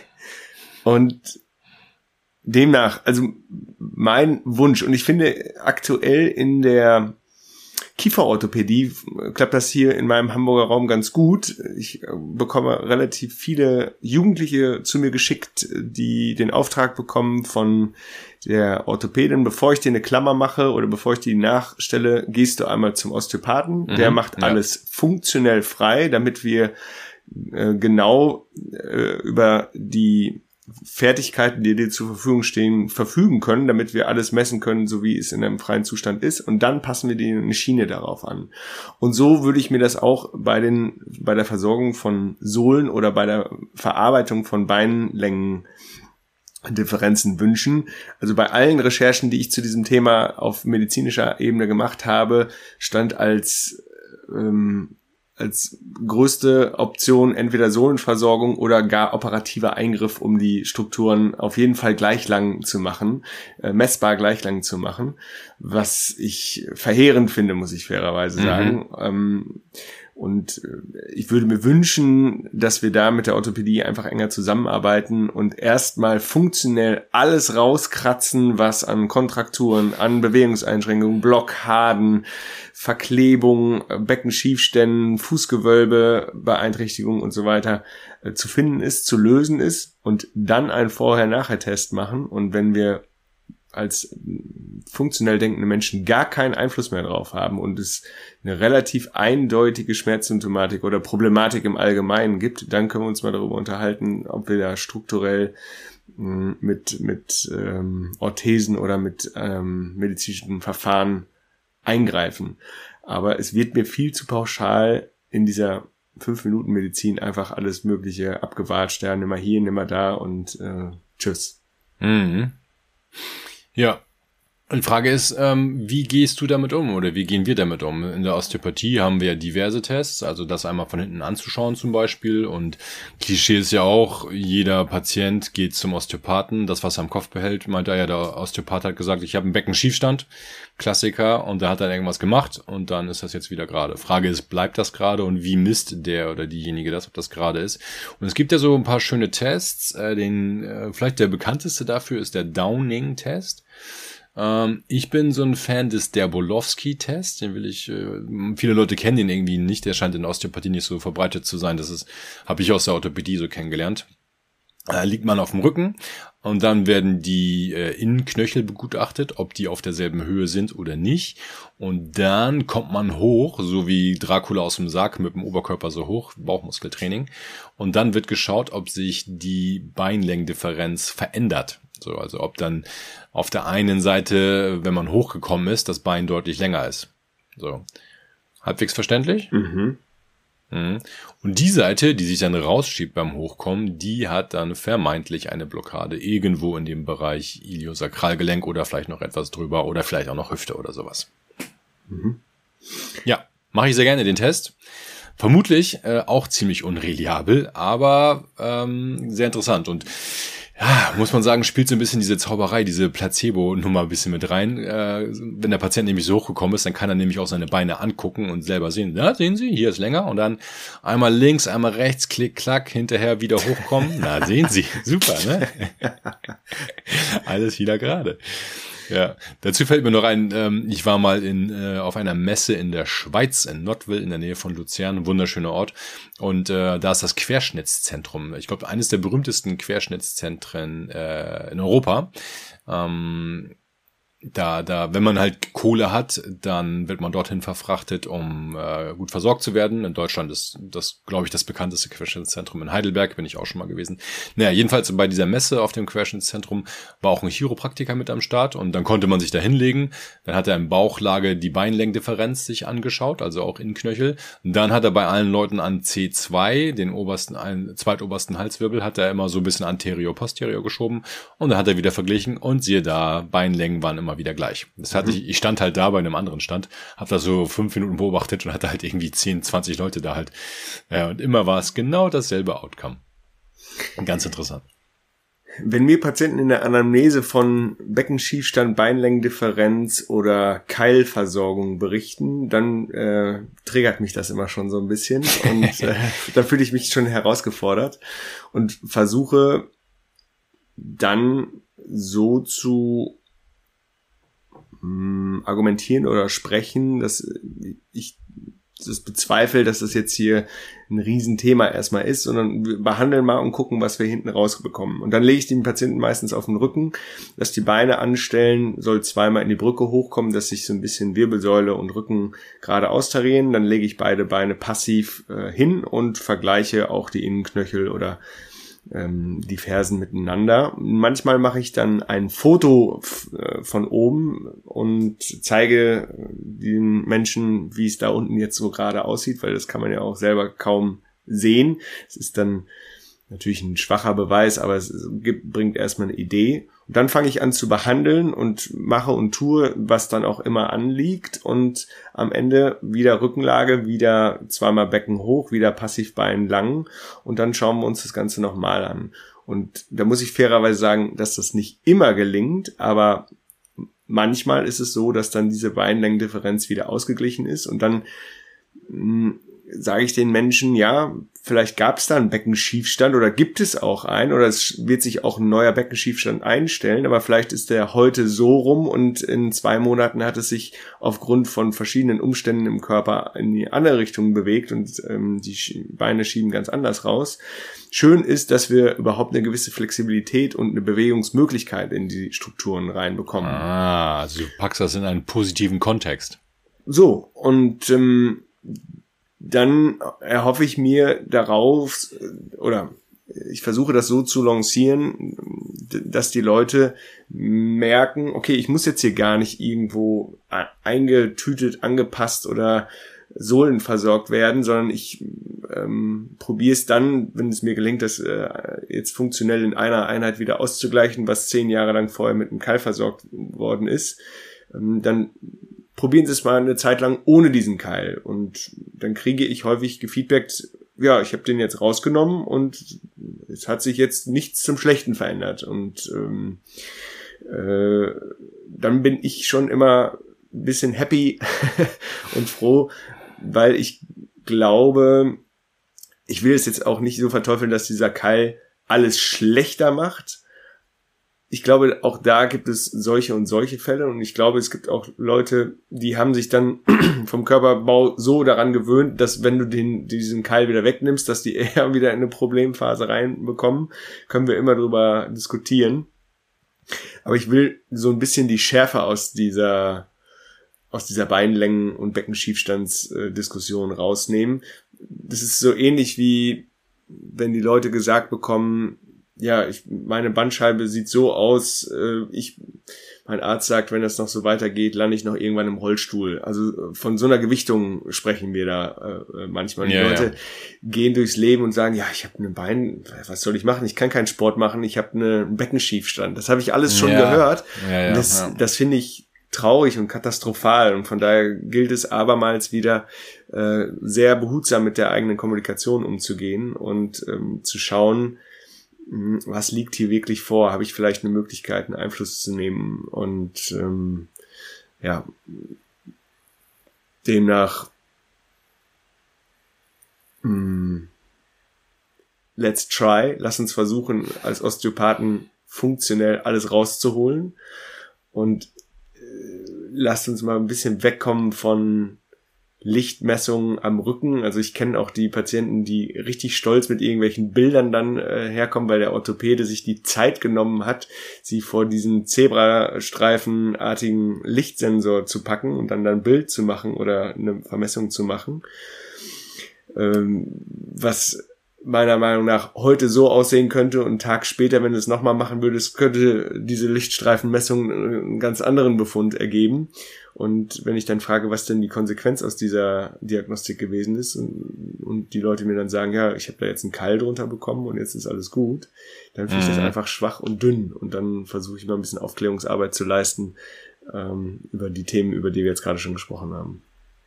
Und demnach, also mein Wunsch, und ich finde aktuell in der Kieferorthopädie klappt das hier in meinem Hamburger Raum ganz gut. Ich bekomme relativ viele Jugendliche zu mir geschickt, die den Auftrag bekommen von der Orthopädin, bevor ich dir eine Klammer mache oder bevor ich die nachstelle, gehst du einmal zum Osteopathen. Mhm, der macht ja. alles funktionell frei, damit wir äh, genau äh, über die Fertigkeiten, die dir zur Verfügung stehen, verfügen können, damit wir alles messen können, so wie es in einem freien Zustand ist. Und dann passen wir die eine Schiene darauf an. Und so würde ich mir das auch bei den, bei der Versorgung von Sohlen oder bei der Verarbeitung von Beinlängendifferenzen wünschen. Also bei allen Recherchen, die ich zu diesem Thema auf medizinischer Ebene gemacht habe, stand als, ähm, als größte Option entweder Sohlenversorgung oder gar operativer Eingriff, um die Strukturen auf jeden Fall gleich lang zu machen, äh, messbar gleich lang zu machen, was ich verheerend finde, muss ich fairerweise sagen. Mhm. Ähm, und ich würde mir wünschen, dass wir da mit der Orthopädie einfach enger zusammenarbeiten und erstmal funktionell alles rauskratzen, was an Kontrakturen, an Bewegungseinschränkungen, Blockaden, Verklebung, Beckenschiefständen, Fußgewölbe, Beeinträchtigungen und so weiter äh, zu finden ist, zu lösen ist und dann einen Vorher-Nachher-Test machen. Und wenn wir als funktionell denkende Menschen gar keinen Einfluss mehr drauf haben und es eine relativ eindeutige Schmerzsymptomatik oder Problematik im Allgemeinen gibt, dann können wir uns mal darüber unterhalten, ob wir da strukturell mh, mit mit ähm, Orthesen oder mit ähm, medizinischen Verfahren eingreifen. Aber es wird mir viel zu pauschal in dieser fünf-Minuten-Medizin einfach alles Mögliche abgewatscht, ja, nimm mal hier, nimm mal da und äh, tschüss. Mhm. Ja, die Frage ist, ähm, wie gehst du damit um oder wie gehen wir damit um? In der Osteopathie haben wir ja diverse Tests, also das einmal von hinten anzuschauen zum Beispiel, und Klischee ist ja auch, jeder Patient geht zum Osteopathen, das was er im Kopf behält, meinte er ja, der Osteopath hat gesagt, ich habe einen Beckenschiefstand, Klassiker, und da hat er irgendwas gemacht und dann ist das jetzt wieder gerade. Frage ist, bleibt das gerade und wie misst der oder diejenige das, ob das gerade ist? Und es gibt ja so ein paar schöne Tests, äh, den äh, vielleicht der bekannteste dafür ist der Downing-Test. Ähm, ich bin so ein Fan des Derbolowski-Tests, den will ich, äh, viele Leute kennen den irgendwie nicht, der scheint in der Osteopathie nicht so verbreitet zu sein, das ist, habe ich aus der Orthopädie so kennengelernt. Äh, liegt man auf dem Rücken und dann werden die äh, Innenknöchel begutachtet, ob die auf derselben Höhe sind oder nicht. Und dann kommt man hoch, so wie Dracula aus dem Sarg mit dem Oberkörper so hoch, Bauchmuskeltraining. Und dann wird geschaut, ob sich die Beinlängendifferenz verändert. So, also ob dann auf der einen Seite, wenn man hochgekommen ist, das Bein deutlich länger ist. So, halbwegs verständlich? Mhm. Und die Seite, die sich dann rausschiebt beim Hochkommen, die hat dann vermeintlich eine Blockade irgendwo in dem Bereich Iliosakralgelenk oder vielleicht noch etwas drüber oder vielleicht auch noch Hüfte oder sowas. Mhm. Ja, mache ich sehr gerne den Test. Vermutlich äh, auch ziemlich unreliabel, aber ähm, sehr interessant. Und Ja, muss man sagen, spielt so ein bisschen diese Zauberei, diese Placebo-Nummer ein bisschen mit rein. Äh, wenn der Patient nämlich so hochgekommen ist, dann kann er nämlich auch seine Beine angucken und selber sehen. Ja, sehen Sie, hier ist länger. Und dann einmal links, einmal rechts, klick, klack, hinterher wieder hochkommen. Na, sehen Sie, super, ne? Alles wieder gerade. Ja, dazu fällt mir noch ein, ähm, ich war mal in äh, auf einer Messe in der Schweiz, in Nottwil, in der Nähe von Luzern, ein wunderschöner Ort. Und äh, da ist das Querschnittszentrum. Ich glaube, eines der berühmtesten Querschnittszentren äh, in Europa. Ähm, Da, da, wenn man halt Kohle hat, dann wird man dorthin verfrachtet, um äh, gut versorgt zu werden. In Deutschland ist das, glaube ich, das bekannteste Querschnittszentrum in Heidelberg, bin ich auch schon mal gewesen. Naja, jedenfalls bei dieser Messe auf dem Querschnittszentrum war auch ein Chiropraktiker mit am Start und dann konnte man sich da hinlegen. Dann hat er im Bauchlage die Beinlängendifferenz sich angeschaut, also auch in Knöchel. Und dann hat er bei allen Leuten an C zwei, den obersten, einen, zweitobersten Halswirbel, hat er immer so ein bisschen anterior-posterior geschoben und dann hat er wieder verglichen und siehe da, Beinlängen waren immer wieder gleich. Das hatte ich, ich stand halt da bei einem anderen Stand, hab da so fünf Minuten beobachtet und hatte halt irgendwie zehn, zwanzig Leute da halt. Ja, und immer war es genau dasselbe Outcome. Ganz interessant. Wenn mir Patienten in der Anamnese von Beckenschiefstand, Beinlängendifferenz oder Keilversorgung berichten, dann äh, triggert mich das immer schon so ein bisschen und äh, da fühle ich mich schon herausgefordert und versuche dann so zu argumentieren oder sprechen, dass ich das bezweifle, dass das jetzt hier ein Riesenthema erstmal ist, sondern wir behandeln mal und gucken, was wir hinten rausbekommen. Und dann lege ich den Patienten meistens auf den Rücken, dass die Beine anstellen, soll zweimal in die Brücke hochkommen, dass sich so ein bisschen Wirbelsäule und Rücken gerade austarieren. Dann lege ich beide Beine passiv äh, hin und vergleiche auch die Innenknöchel oder die Fersen miteinander. Manchmal mache ich dann ein Foto von oben und zeige den Menschen, wie es da unten jetzt so gerade aussieht, weil das kann man ja auch selber kaum sehen. Es ist dann natürlich ein schwacher Beweis, aber es gibt, bringt erstmal eine Idee. Und dann fange ich an zu behandeln und mache und tue, was dann auch immer anliegt. Und am Ende wieder Rückenlage, wieder zweimal Becken hoch, wieder Passivbein lang. Und dann schauen wir uns das Ganze nochmal an. Und da muss ich fairerweise sagen, dass das nicht immer gelingt, aber manchmal ist es so, dass dann diese Beinlängendifferenz wieder ausgeglichen ist. Und dann mh, sage ich den Menschen, ja, vielleicht gab es da einen Beckenschiefstand oder gibt es auch einen oder es wird sich auch ein neuer Beckenschiefstand einstellen, aber vielleicht ist der heute so rum und in zwei Monaten hat es sich aufgrund von verschiedenen Umständen im Körper in die andere Richtung bewegt und ähm, die Beine schieben ganz anders raus. Schön ist, dass wir überhaupt eine gewisse Flexibilität und eine Bewegungsmöglichkeit in die Strukturen reinbekommen. Ah, also du packst das in einen positiven Kontext. So, und ähm, dann erhoffe ich mir darauf, oder ich versuche das so zu lancieren, dass die Leute merken, okay, ich muss jetzt hier gar nicht irgendwo eingetütet, angepasst oder Sohlen versorgt werden, sondern ich ähm, probiere es dann, wenn es mir gelingt, das äh, jetzt funktionell in einer Einheit wieder auszugleichen, was zehn Jahre lang vorher mit einem Keil versorgt worden ist, ähm, dann probieren Sie es mal eine Zeit lang ohne diesen Keil und dann kriege ich häufig gefeedbackt, ja, ich habe den jetzt rausgenommen und es hat sich jetzt nichts zum Schlechten verändert und ähm, äh, dann bin ich schon immer ein bisschen happy und froh, weil ich glaube, ich will es jetzt auch nicht so verteufeln, dass dieser Keil alles schlechter macht. Ich glaube, auch da gibt es solche und solche Fälle und ich glaube, es gibt auch Leute, die haben sich dann vom Körperbau so daran gewöhnt, dass wenn du den diesen Keil wieder wegnimmst, dass die eher wieder in eine Problemphase reinbekommen. Können wir immer drüber diskutieren. Aber ich will so ein bisschen die Schärfe aus dieser aus dieser Beinlängen- und Beckenschiefstandsdiskussion rausnehmen. Das ist so ähnlich wie, wenn die Leute gesagt bekommen, ja, ich, meine Bandscheibe sieht so aus, äh, ich, mein Arzt sagt, wenn das noch so weitergeht, lande ich noch irgendwann im Rollstuhl. Also von so einer Gewichtung sprechen wir da äh, manchmal. Die ja, Leute ja. gehen durchs Leben und sagen, ja, ich habe ein Bein, was soll ich machen? Ich kann keinen Sport machen, ich habe einen Beckenschiefstand. Das habe ich alles schon ja. gehört. Ja, ja, das ja. das finde ich traurig und katastrophal und von daher gilt es abermals wieder äh, sehr behutsam mit der eigenen Kommunikation umzugehen und ähm, zu schauen, was liegt hier wirklich vor? Habe ich vielleicht eine Möglichkeit, einen Einfluss zu nehmen? Und ähm, ja, demnach mh, let's try, lass uns versuchen, als Osteopathen funktionell alles rauszuholen und äh, lasst uns mal ein bisschen wegkommen von Lichtmessungen am Rücken. Also ich kenne auch die Patienten, die richtig stolz mit irgendwelchen Bildern dann äh, herkommen, weil der Orthopäde sich die Zeit genommen hat, sie vor diesen zebrastreifenartigen Lichtsensor zu packen und dann dann ein Bild zu machen oder eine Vermessung zu machen. Ähm, was meiner Meinung nach heute so aussehen könnte und einen Tag später, wenn du es nochmal machen würdest, könnte diese Lichtstreifenmessung einen ganz anderen Befund ergeben. Und wenn ich dann frage, was denn die Konsequenz aus dieser Diagnostik gewesen ist und, und die Leute mir dann sagen, ja, ich habe da jetzt einen Keil drunter bekommen und jetzt ist alles gut, dann finde ich das einfach schwach und dünn. Und dann versuche ich mal ein bisschen Aufklärungsarbeit zu leisten ähm, über die Themen, über die wir jetzt gerade schon gesprochen haben.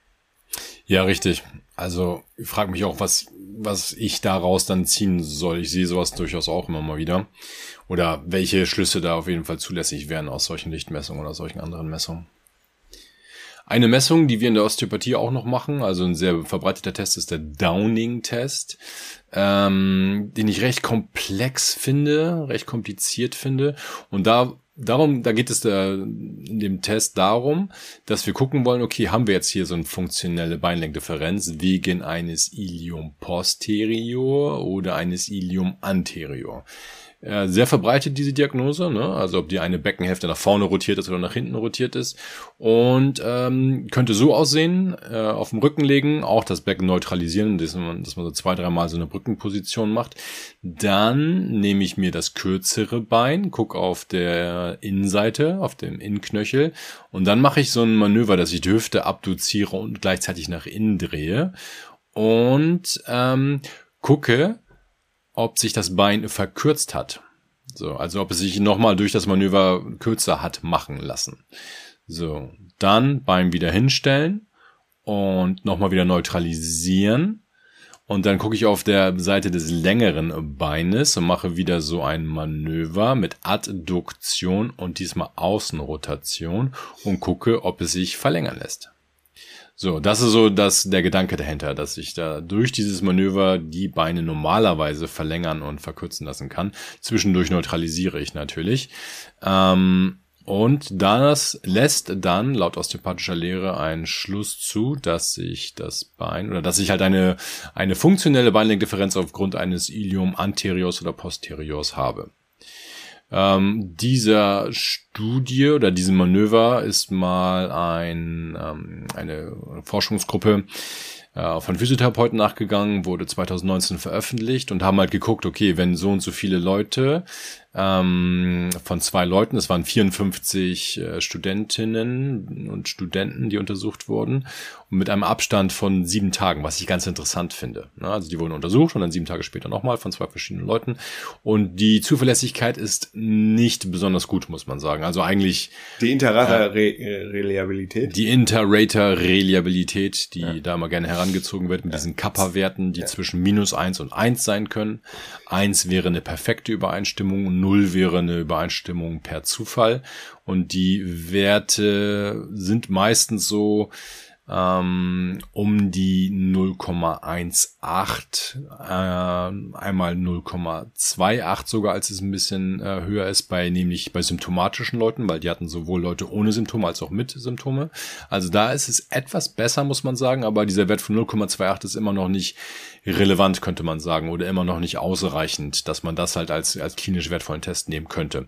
Ja, richtig. Also ich frage mich auch, was was ich daraus dann ziehen soll. Ich sehe sowas durchaus auch immer mal wieder. Oder welche Schlüsse da auf jeden Fall zulässig wären aus solchen Lichtmessungen oder solchen anderen Messungen. Eine Messung, die wir in der Osteopathie auch noch machen, also ein sehr verbreiteter Test, ist der Downing-Test, ähm, den ich recht komplex finde, recht kompliziert finde. Und da darum, da geht es da in dem Test darum, dass wir gucken wollen, okay, haben wir jetzt hier so eine funktionelle Beinlenkdifferenz wegen eines Ilium posterior oder eines Ilium anterior. Äh, sehr verbreitet diese Diagnose, ne? Also ob die eine Beckenhälfte nach vorne rotiert ist oder nach hinten rotiert ist, und ähm, könnte so aussehen: äh, auf dem Rücken legen, auch das Becken neutralisieren, dass man, dass man so zwei, dreimal so eine Brückenposition macht. Dann nehme ich mir das kürzere Bein, gucke auf der Innenseite, auf dem Innenknöchel, und dann mache ich so ein Manöver, dass ich die Hüfte abduziere und gleichzeitig nach innen drehe und ähm, gucke, ob sich das Bein verkürzt hat. So, also ob es sich nochmal durch das Manöver kürzer hat machen lassen. So, dann Bein wieder hinstellen und nochmal wieder neutralisieren. Und dann gucke ich auf der Seite des längeren Beines und mache wieder so ein Manöver mit Adduktion und diesmal Außenrotation und gucke, ob es sich verlängern lässt. So, das ist so das, der Gedanke dahinter, dass ich da durch dieses Manöver die Beine normalerweise verlängern und verkürzen lassen kann. Zwischendurch neutralisiere ich natürlich. Ähm, und das lässt dann laut osteopathischer Lehre einen Schluss zu, dass sich das Bein oder dass ich halt eine, eine funktionelle Beinlenkdifferenz aufgrund eines Ilium anteriors oder posteriors habe. Ähm, dieser Studie oder diesem Manöver ist mal ein, ähm, eine Forschungsgruppe äh, von Physiotherapeuten nachgegangen, wurde zwanzig neunzehn veröffentlicht und haben halt geguckt, okay, wenn so und so viele Leute ähm, von zwei Leuten, es waren vierundfünfzig äh, Studentinnen und Studenten, die untersucht wurden, und mit einem Abstand von sieben Tagen, was ich ganz interessant finde. Ja, also die wurden untersucht und dann sieben Tage später nochmal von zwei verschiedenen Leuten, und die Zuverlässigkeit ist nicht besonders gut, muss man sagen. Also eigentlich die Inter-Rater-Reliabilität. Die Inter-Rater-Reliabilität, die ja. da immer gerne herangezogen wird mit ja. diesen Kappa-Werten, die ja. zwischen minus eins und eins sein können. eins wäre eine perfekte Übereinstimmung, null wäre eine Übereinstimmung per Zufall. Und die Werte sind meistens so ähm, um die null Komma achtzehn, äh, einmal null Komma achtundzwanzig sogar, als es ein bisschen äh, höher ist, bei nämlich bei symptomatischen Leuten, weil die hatten sowohl Leute ohne Symptome als auch mit Symptome. Also da ist es etwas besser, muss man sagen, aber dieser Wert von null Komma achtundzwanzig ist immer noch nicht relevant, könnte man sagen, oder immer noch nicht ausreichend, dass man das halt als als klinisch wertvollen Test nehmen könnte.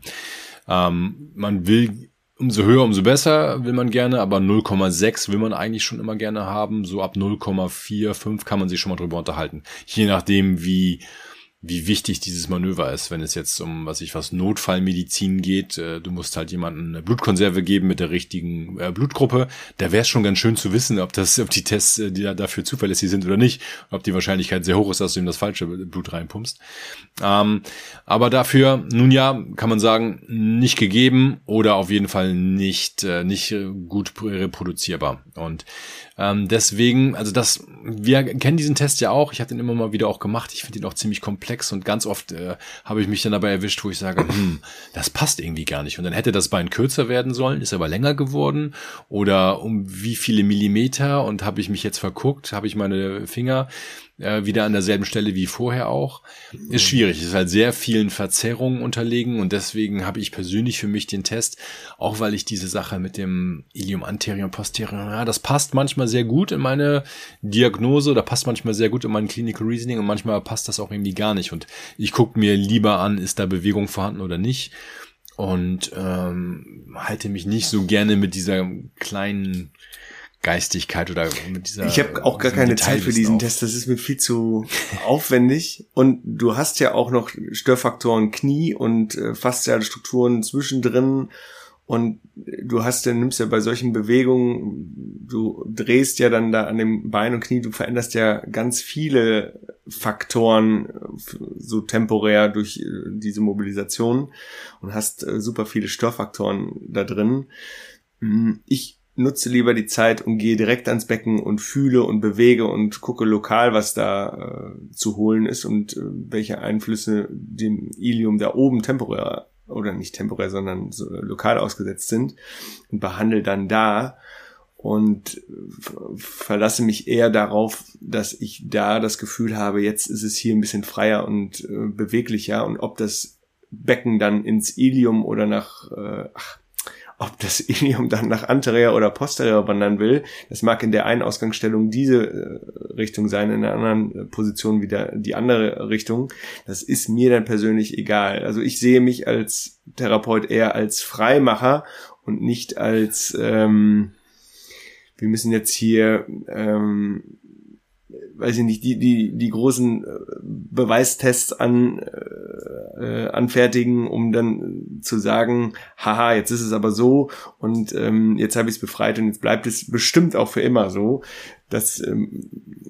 Ähm, man will Umso höher, umso besser will man gerne, aber null Komma sechs will man eigentlich schon immer gerne haben. So ab null Komma vier, fünf kann man sich schon mal drüber unterhalten. Je nachdem, wie wie wichtig dieses Manöver ist. Wenn es jetzt um, was ich was, Notfallmedizin geht, äh, du musst halt jemandem eine Blutkonserve geben mit der richtigen äh, Blutgruppe, da wäre es schon ganz schön zu wissen, ob das, ob die Tests, äh, die da dafür zuverlässig sind oder nicht, ob die Wahrscheinlichkeit sehr hoch ist, dass du ihm das falsche Blut reinpumpst. Ähm, aber dafür, nun ja, kann man sagen, nicht gegeben oder auf jeden Fall nicht äh, nicht gut reproduzierbar. Und ähm, deswegen, also das, wir kennen diesen Test ja auch, ich habe den immer mal wieder auch gemacht, ich finde ihn auch ziemlich komplex. komplex und ganz oft äh, habe ich mich dann dabei erwischt, wo ich sage, hm, das passt irgendwie gar nicht. Und dann hätte das Bein kürzer werden sollen, ist aber länger geworden oder um wie viele Millimeter und habe ich mich jetzt verguckt, habe ich meine Finger äh, wieder an derselben Stelle wie vorher auch. Ist schwierig, ist halt sehr vielen Verzerrungen unterlegen und deswegen habe ich persönlich für mich den Test, auch weil ich diese Sache mit dem Ilium anterior und posterior, ja, das passt manchmal sehr gut in meine Diagnose oder passt manchmal sehr gut in mein Clinical Reasoning und manchmal passt das auch irgendwie gar nicht und ich gucke mir lieber an, ist da Bewegung vorhanden oder nicht und ähm, halte mich nicht so gerne mit dieser kleinen Geistigkeit oder mit dieser. Ich habe auch gar keine Zeit für diesen auf. Test, das ist mir viel zu aufwendig und du hast ja auch noch Störfaktoren Knie und äh, fasziale Strukturen zwischendrin und du hast ja, nimmst ja bei solchen Bewegungen, du drehst ja dann da an dem Bein und Knie, du veränderst ja ganz viele Faktoren so temporär durch äh, diese Mobilisation und hast äh, super viele Störfaktoren da drin. Ich nutze lieber die Zeit und gehe direkt ans Becken und fühle und bewege und gucke lokal, was da äh, zu holen ist und äh, welche Einflüsse dem Ilium da oben temporär oder nicht temporär, sondern so, äh, lokal ausgesetzt sind und behandle dann da und f- verlasse mich eher darauf, dass ich da das Gefühl habe, jetzt ist es hier ein bisschen freier und äh, beweglicher und ob das Becken dann ins Ilium oder nach äh, ach, ob das Ilium dann nach anterior oder posterior wandern will, das mag in der einen Ausgangsstellung diese äh, Richtung sein, in der anderen äh, Position wieder die andere Richtung. Das ist mir dann persönlich egal. Also ich sehe mich als Therapeut eher als Freimacher und nicht als, ähm, wir müssen jetzt hier, ähm, weiß ich nicht, die die die großen Beweistests an äh, anfertigen, um dann zu sagen, haha, jetzt ist es aber so und ähm, jetzt habe ich es befreit und jetzt bleibt es bestimmt auch für immer so. Das ähm,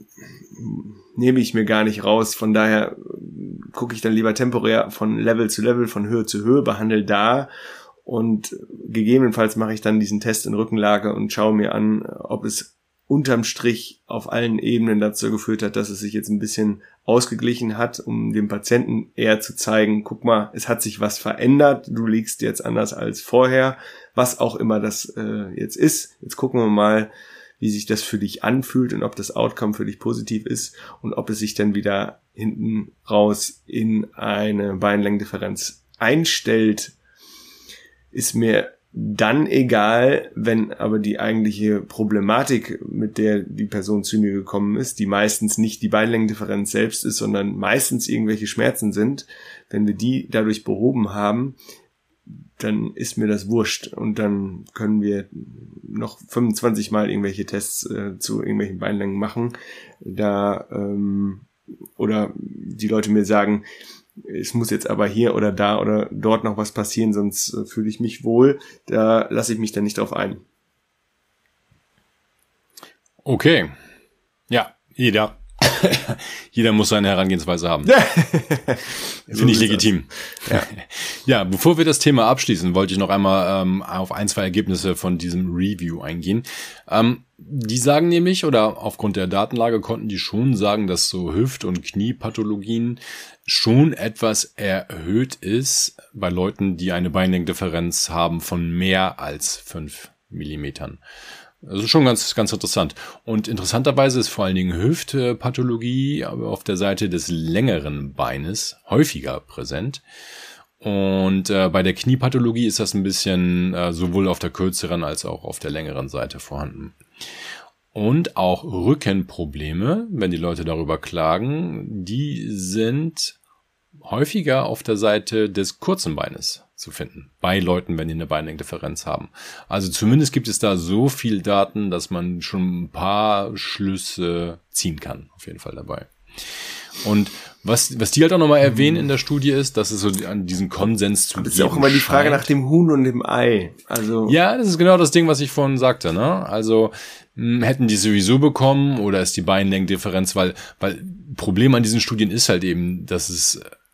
nehme ich mir gar nicht raus. Von daher gucke ich dann lieber temporär von Level zu Level, von Höhe zu Höhe, behandle da und gegebenenfalls mache ich dann diesen Test in Rückenlage und schaue mir an, ob es unterm Strich auf allen Ebenen dazu geführt hat, dass es sich jetzt ein bisschen ausgeglichen hat, um dem Patienten eher zu zeigen, guck mal, es hat sich was verändert, du liegst jetzt anders als vorher, was auch immer das äh, jetzt ist. Jetzt gucken wir mal, wie sich das für dich anfühlt und ob das Outcome für dich positiv ist und ob es sich dann wieder hinten raus in eine Beinlängendifferenz einstellt, ist mir dann egal, wenn aber die eigentliche Problematik, mit der die Person zu mir gekommen ist, die meistens nicht die Beinlängendifferenz selbst ist, sondern meistens irgendwelche Schmerzen sind, wenn wir die dadurch behoben haben, dann ist mir das wurscht und dann können wir noch fünfundzwanzig Mal irgendwelche Tests äh, zu irgendwelchen Beinlängen machen, da ähm, oder die Leute mir sagen, es muss jetzt aber hier oder da oder dort noch was passieren, sonst äh, fühle ich mich wohl. Da lasse ich mich dann nicht drauf ein. Okay. Ja, jeder. Jeder muss seine Herangehensweise haben. Finde ich legitim. Ja. Ja, bevor wir das Thema abschließen, wollte ich noch einmal ähm, auf ein, zwei Ergebnisse von diesem Review eingehen. Ähm, die sagen nämlich, oder aufgrund der Datenlage konnten die schon sagen, dass so Hüft- und Kniepathologien schon etwas erhöht ist bei Leuten, die eine Beinlängendifferenz haben von mehr als fünf Millimetern. Also schon ganz, ganz interessant. Und interessanterweise ist vor allen Dingen Hüftpathologie aber auf der Seite des längeren Beines häufiger präsent. Und äh, bei der Kniepathologie ist das ein bisschen äh, sowohl auf der kürzeren als auch auf der längeren Seite vorhanden. Und auch Rückenprobleme, wenn die Leute darüber klagen, die sind häufiger auf der Seite des kurzen Beines zu finden, bei Leuten, wenn die eine Beinlängendifferenz haben. Also zumindest gibt es da so viel Daten, dass man schon ein paar Schlüsse ziehen kann, auf jeden Fall dabei. Und was was die halt auch nochmal erwähnen in der Studie ist, dass es so an diesen Konsens zu geben scheint. Das ist auch immer die Frage nach dem Huhn und dem Ei. Also ja, das ist genau das Ding, was ich vorhin sagte, ne? Also mh, hätten die sowieso bekommen oder ist die Beinlängendifferenz, weil weil Problem an diesen Studien ist halt eben, dass es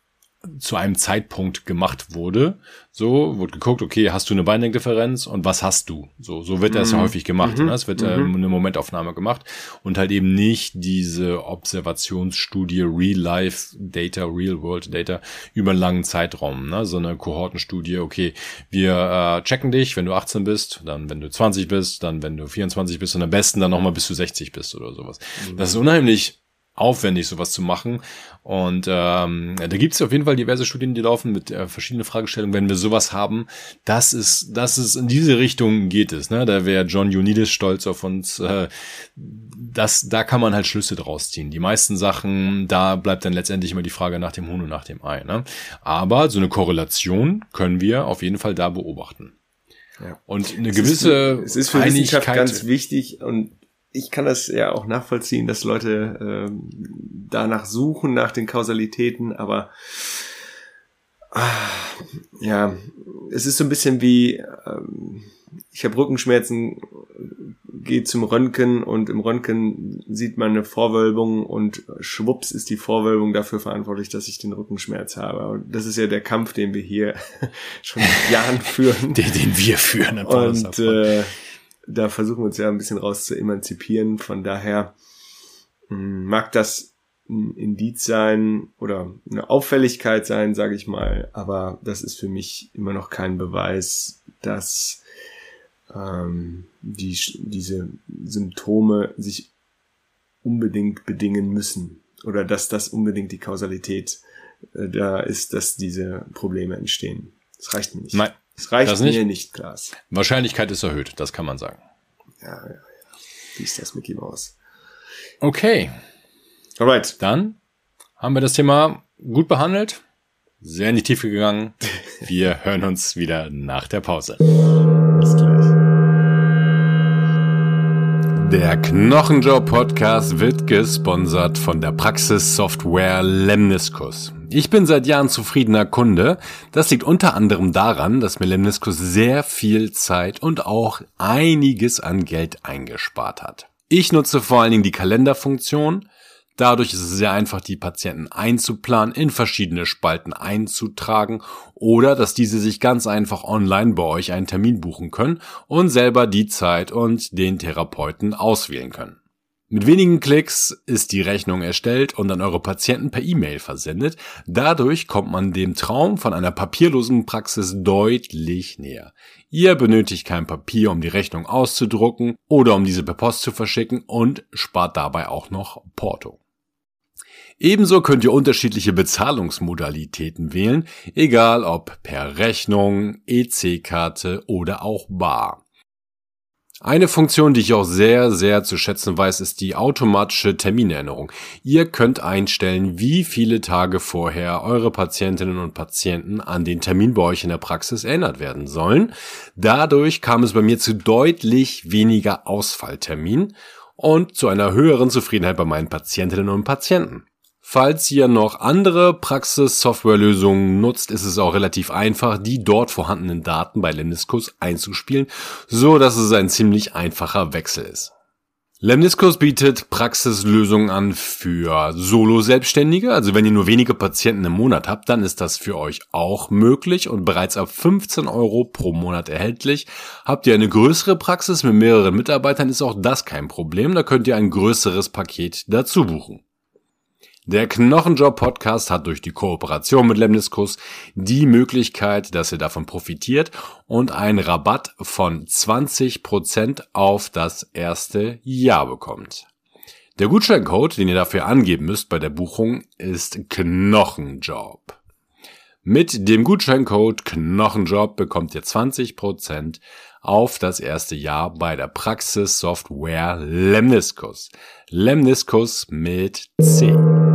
zu einem Zeitpunkt gemacht wurde. So, wurde geguckt, okay, hast du eine Beinlenkdifferenz und was hast du? So, so wird das mhm. ja häufig gemacht. Mhm. Ne? Es wird ähm, eine Momentaufnahme gemacht und halt eben nicht diese Observationsstudie, Real-Life-Data, Real-World-Data über einen langen Zeitraum. Ne? So eine Kohortenstudie, okay, wir äh, checken dich, wenn du achtzehn bist, dann wenn du zwanzig bist, dann wenn du vierundzwanzig bist und am besten dann nochmal bis du sechzig bist oder sowas. Mhm. Das ist unheimlich aufwendig, sowas zu machen. Und ähm, da gibt es auf jeden Fall diverse Studien, die laufen mit äh, verschiedenen Fragestellungen. Wenn wir sowas haben, das ist, das ist in diese Richtung geht es. Ne? Da wäre John Ioannidis stolz auf uns. Äh, das, da kann man halt Schlüsse draus ziehen. Die meisten Sachen, da bleibt dann letztendlich immer die Frage nach dem Huhn und nach dem Ei. Ne? Aber so eine Korrelation können wir auf jeden Fall da beobachten. Ja. Und eine es gewisse ist, es ist für Wissenschaft ganz wichtig und ich kann das ja auch nachvollziehen, dass Leute ähm, danach suchen, nach den Kausalitäten, aber ah, ja, es ist so ein bisschen wie, ähm, ich habe Rückenschmerzen, gehe zum Röntgen und im Röntgen sieht man eine Vorwölbung und schwupps ist die Vorwölbung dafür verantwortlich, dass ich den Rückenschmerz habe. Und das ist ja der Kampf, den wir hier schon seit Jahren führen. Den, den wir führen. Und äh, da versuchen wir uns ja ein bisschen raus zu emanzipieren. Von daher mh, mag das ein Indiz sein oder eine Auffälligkeit sein, sage ich mal. Aber das ist für mich immer noch kein Beweis, dass ähm, die, diese Symptome sich unbedingt bedingen müssen. Oder dass das unbedingt die Kausalität äh, da ist, dass diese Probleme entstehen. Das reicht mir nicht. Nein. Es reicht das mir nicht, nicht Klaas. Wahrscheinlichkeit ist erhöht, das kann man sagen. Ja, ja, ja. Wie ist das Mickey Mouse? Okay. Alright. Dann haben wir das Thema gut behandelt, sehr in die Tiefe gegangen. Wir hören uns wieder nach der Pause. Bis gleich. Der Knochenjob-Podcast wird gesponsert von der Praxissoftware Lemniskus. Ich bin seit Jahren zufriedener Kunde. Das liegt unter anderem daran, dass mir Lemniskus sehr viel Zeit und auch einiges an Geld eingespart hat. Ich nutze vor allen Dingen die Kalenderfunktion. Dadurch ist es sehr einfach, die Patienten einzuplanen, in verschiedene Spalten einzutragen oder dass diese sich ganz einfach online bei euch einen Termin buchen können und selber die Zeit und den Therapeuten auswählen können. Mit wenigen Klicks ist die Rechnung erstellt und an eure Patienten per E-Mail versendet. Dadurch kommt man dem Traum von einer papierlosen Praxis deutlich näher. Ihr benötigt kein Papier, um die Rechnung auszudrucken oder um diese per Post zu verschicken und spart dabei auch noch Porto. Ebenso könnt ihr unterschiedliche Bezahlungsmodalitäten wählen, egal ob per Rechnung, E C-Karte oder auch bar. Eine Funktion, die ich auch sehr, sehr zu schätzen weiß, ist die automatische Terminerinnerung. Ihr könnt einstellen, wie viele Tage vorher eure Patientinnen und Patienten an den Termin bei euch in der Praxis erinnert werden sollen. Dadurch kam es bei mir zu deutlich weniger Ausfallterminen und zu einer höheren Zufriedenheit bei meinen Patientinnen und Patienten. Falls ihr noch andere Praxis-Softwarelösungen nutzt, ist es auch relativ einfach, die dort vorhandenen Daten bei Lemniskus einzuspielen, so dass es ein ziemlich einfacher Wechsel ist. Lemniskus bietet Praxislösungen an für Solo-Selbstständige, also wenn ihr nur wenige Patienten im Monat habt, dann ist das für euch auch möglich und bereits ab fünfzehn Euro pro Monat erhältlich. Habt ihr eine größere Praxis mit mehreren Mitarbeitern, ist auch das kein Problem, da könnt ihr ein größeres Paket dazu buchen. Der Knochenjob-Podcast hat durch die Kooperation mit Lemniskus die Möglichkeit, dass ihr davon profitiert und einen Rabatt von zwanzig Prozent auf das erste Jahr bekommt. Der Gutscheincode, den ihr dafür angeben müsst bei der Buchung, ist Knochenjob. Mit dem Gutscheincode Knochenjob bekommt ihr zwanzig Prozent auf das erste Jahr bei der Praxissoftware Lemniskus. Lemniskus mit C.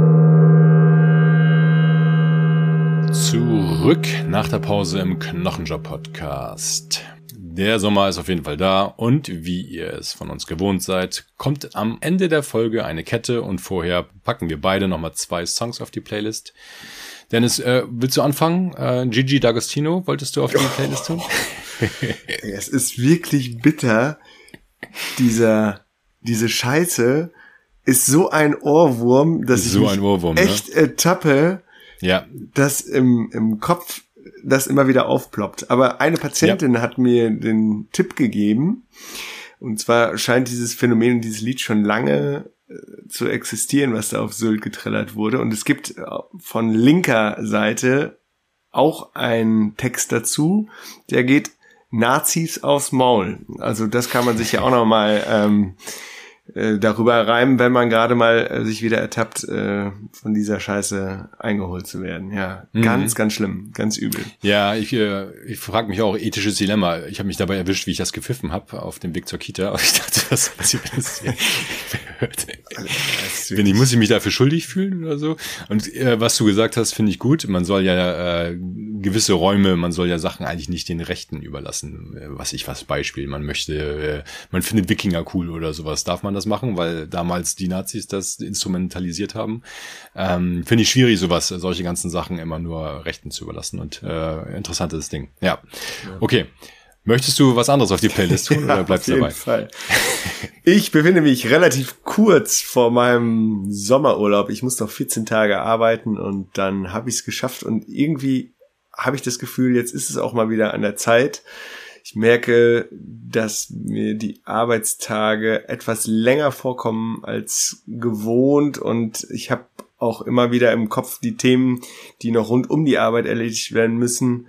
Zurück nach der Pause im Knochenjob-Podcast. Der Sommer ist auf jeden Fall da und wie ihr es von uns gewohnt seid, kommt am Ende der Folge eine Kette und vorher packen wir beide nochmal zwei Songs auf die Playlist. Dennis, äh, willst du anfangen? Äh, Gigi D'Agostino wolltest du auf die Playlist tun? Es ist wirklich bitter. Dieser, diese Scheiße ist so ein Ohrwurm, dass so ich ein Ohrwurm, echt ne? ertappe, Ja. dass im, im Kopf das immer wieder aufploppt. Aber eine Patientin ja. hat mir den Tipp gegeben, und zwar scheint dieses Phänomen, dieses Lied schon lange äh, zu existieren, was da auf Sylt getrellert wurde. Und es gibt von linker Seite auch einen Text dazu, der geht Nazis aufs Maul. Also das kann man sich ja auch noch mal ähm, äh, darüber reimen, wenn man gerade mal äh, sich wieder ertappt, äh, von dieser Scheiße eingeholt zu werden. Ja, mhm. ganz, ganz schlimm, ganz übel. Ja, ich, äh, ich frage mich auch, ethisches Dilemma. Ich habe mich dabei erwischt, wie ich das gepfiffen habe auf dem Weg zur Kita. Aber ich dachte, was passiert das hier? Wenn ich, muss ich mich dafür schuldig fühlen oder so? Und äh, was du gesagt hast, finde ich gut. Man soll ja äh, gewisse Räume, man soll ja Sachen eigentlich nicht den Rechten überlassen. Äh, was ich was Beispiel, man möchte, äh, man findet Wikinger cool oder sowas. Darf man das machen, weil damals die Nazis das instrumentalisiert haben? Ähm, finde ich schwierig, sowas, solche ganzen Sachen immer nur Rechten zu überlassen. Und äh, interessantes Ding. Ja, okay. Möchtest du was anderes auf die Playlist tun oder bleibst du dabei? Auf jeden Fall. Ich befinde mich relativ kurz vor meinem Sommerurlaub. Ich muss noch vierzehn Tage arbeiten und dann habe ich es geschafft und irgendwie habe ich das Gefühl, jetzt ist es auch mal wieder an der Zeit. Ich merke, dass mir die Arbeitstage etwas länger vorkommen als gewohnt und ich habe auch immer wieder im Kopf die Themen, die noch rund um die Arbeit erledigt werden müssen,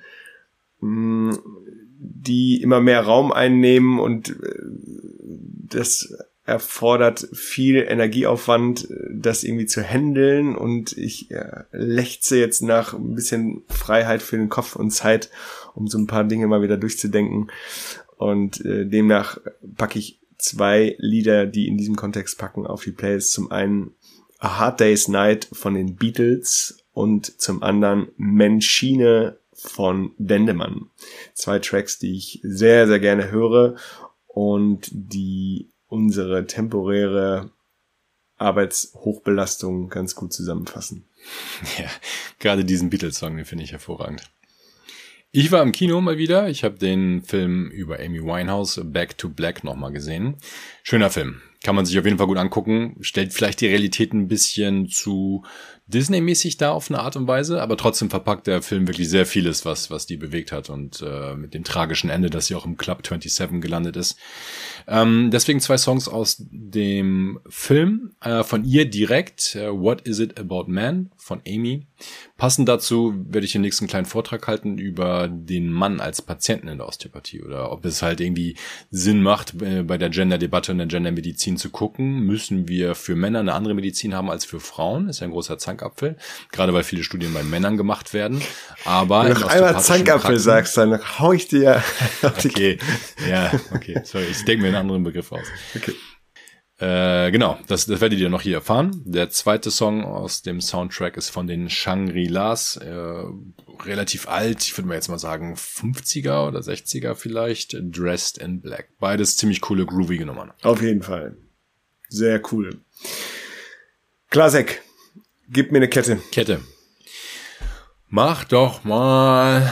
die immer mehr Raum einnehmen und das erfordert viel Energieaufwand, das irgendwie zu handeln und ich ja, lechze jetzt nach ein bisschen Freiheit für den Kopf und Zeit, um so ein paar Dinge mal wieder durchzudenken und äh, demnach packe ich zwei Lieder, die in diesem Kontext packen, auf die Playlist. Zum einen A Hard Day's Night von den Beatles und zum anderen Menschine von Dendemann. Zwei Tracks, die ich sehr, sehr gerne höre und die unsere temporäre Arbeitshochbelastung ganz gut zusammenfassen. Ja, gerade diesen Beatles-Song, den finde ich hervorragend. Ich war im Kino mal wieder. Ich habe den Film über Amy Winehouse, Back to Black, nochmal gesehen. Schöner Film. Kann man sich auf jeden Fall gut angucken. Stellt vielleicht die Realität ein bisschen zu Disney-mäßig da auf eine Art und Weise, aber trotzdem verpackt der Film wirklich sehr vieles, was was die bewegt hat und äh, mit dem tragischen Ende, dass sie auch im Club siebenundzwanzig gelandet ist. Ähm, deswegen zwei Songs aus dem Film, äh, von ihr direkt, äh, What Is It About Man von Amy. Passend dazu werde ich den nächsten kleinen Vortrag halten über den Mann als Patienten in der Osteopathie oder ob es halt irgendwie Sinn macht, äh, bei der Gender-Debatte und der Gender-Medizin zu gucken, müssen wir für Männer eine andere Medizin haben als für Frauen. Das ist ja ein großer Zankapfel, gerade weil viele Studien bei Männern gemacht werden. Aber wenn du noch einmal Zankapfel sagst, dann hau ich dir. Okay, ja, okay, sorry, ich denke mir einen anderen Begriff aus. Okay. Äh, genau, das, das werdet ihr noch hier erfahren. Der zweite Song aus dem Soundtrack ist von den Shangri-Las, äh, relativ alt, ich würde mal jetzt mal sagen fünfziger oder sechziger vielleicht, Dressed in Black. Beides ziemlich coole, groovige Nummern. Auf jeden Fall. Sehr cool. Klasek, gib mir eine Kette. Kette. Mach doch mal,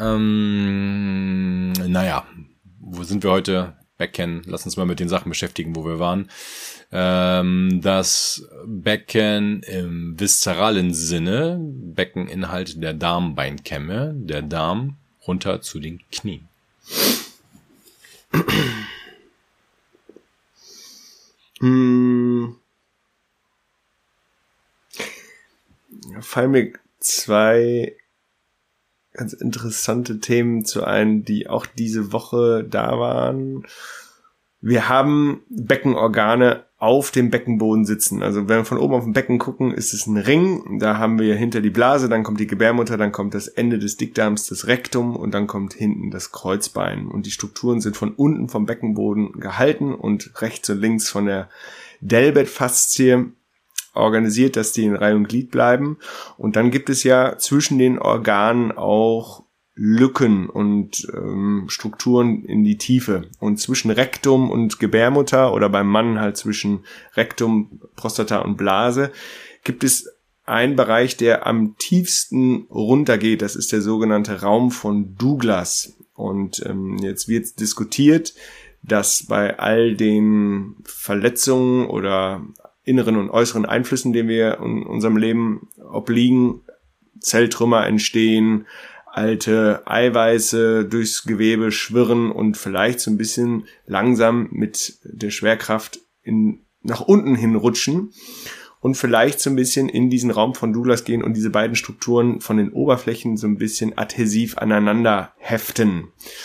ähm, naja, wo sind wir heute? Becken, lass uns mal mit den Sachen beschäftigen, wo wir waren. Ähm, das Becken im viszeralen Sinne, Beckeninhalt der Darmbeinkämme, der Darm runter zu den Knien. Hm. Da fallen mir zwei ganz interessante Themen zu ein, die auch diese Woche da waren. Wir haben Beckenorgane auf dem Beckenboden sitzen. Also wenn wir von oben auf dem Becken gucken, ist es ein Ring. Da haben wir hinter die Blase, dann kommt die Gebärmutter, dann kommt das Ende des Dickdarms, das Rektum und dann kommt hinten das Kreuzbein. Und die Strukturen sind von unten vom Beckenboden gehalten und rechts und links von der Delbet-Faszie organisiert, dass die in Reihe und Glied bleiben. Und dann gibt es ja zwischen den Organen auch Lücken und ähm, Strukturen in die Tiefe. Und zwischen Rektum und Gebärmutter oder beim Mann halt zwischen Rektum, Prostata und Blase gibt es einen Bereich, der am tiefsten runtergeht. Das ist der sogenannte Raum von Douglas. Und ähm, jetzt wird diskutiert, dass bei all den Verletzungen oder inneren und äußeren Einflüssen, denen wir in unserem Leben obliegen, Zelltrümmer entstehen, alte Eiweiße durchs Gewebe schwirren und vielleicht so ein bisschen langsam mit der Schwerkraft in, nach unten hin rutschen und vielleicht so ein bisschen in diesen Raum von Douglas gehen und diese beiden Strukturen von den Oberflächen so ein bisschen adhäsiv aneinander heften.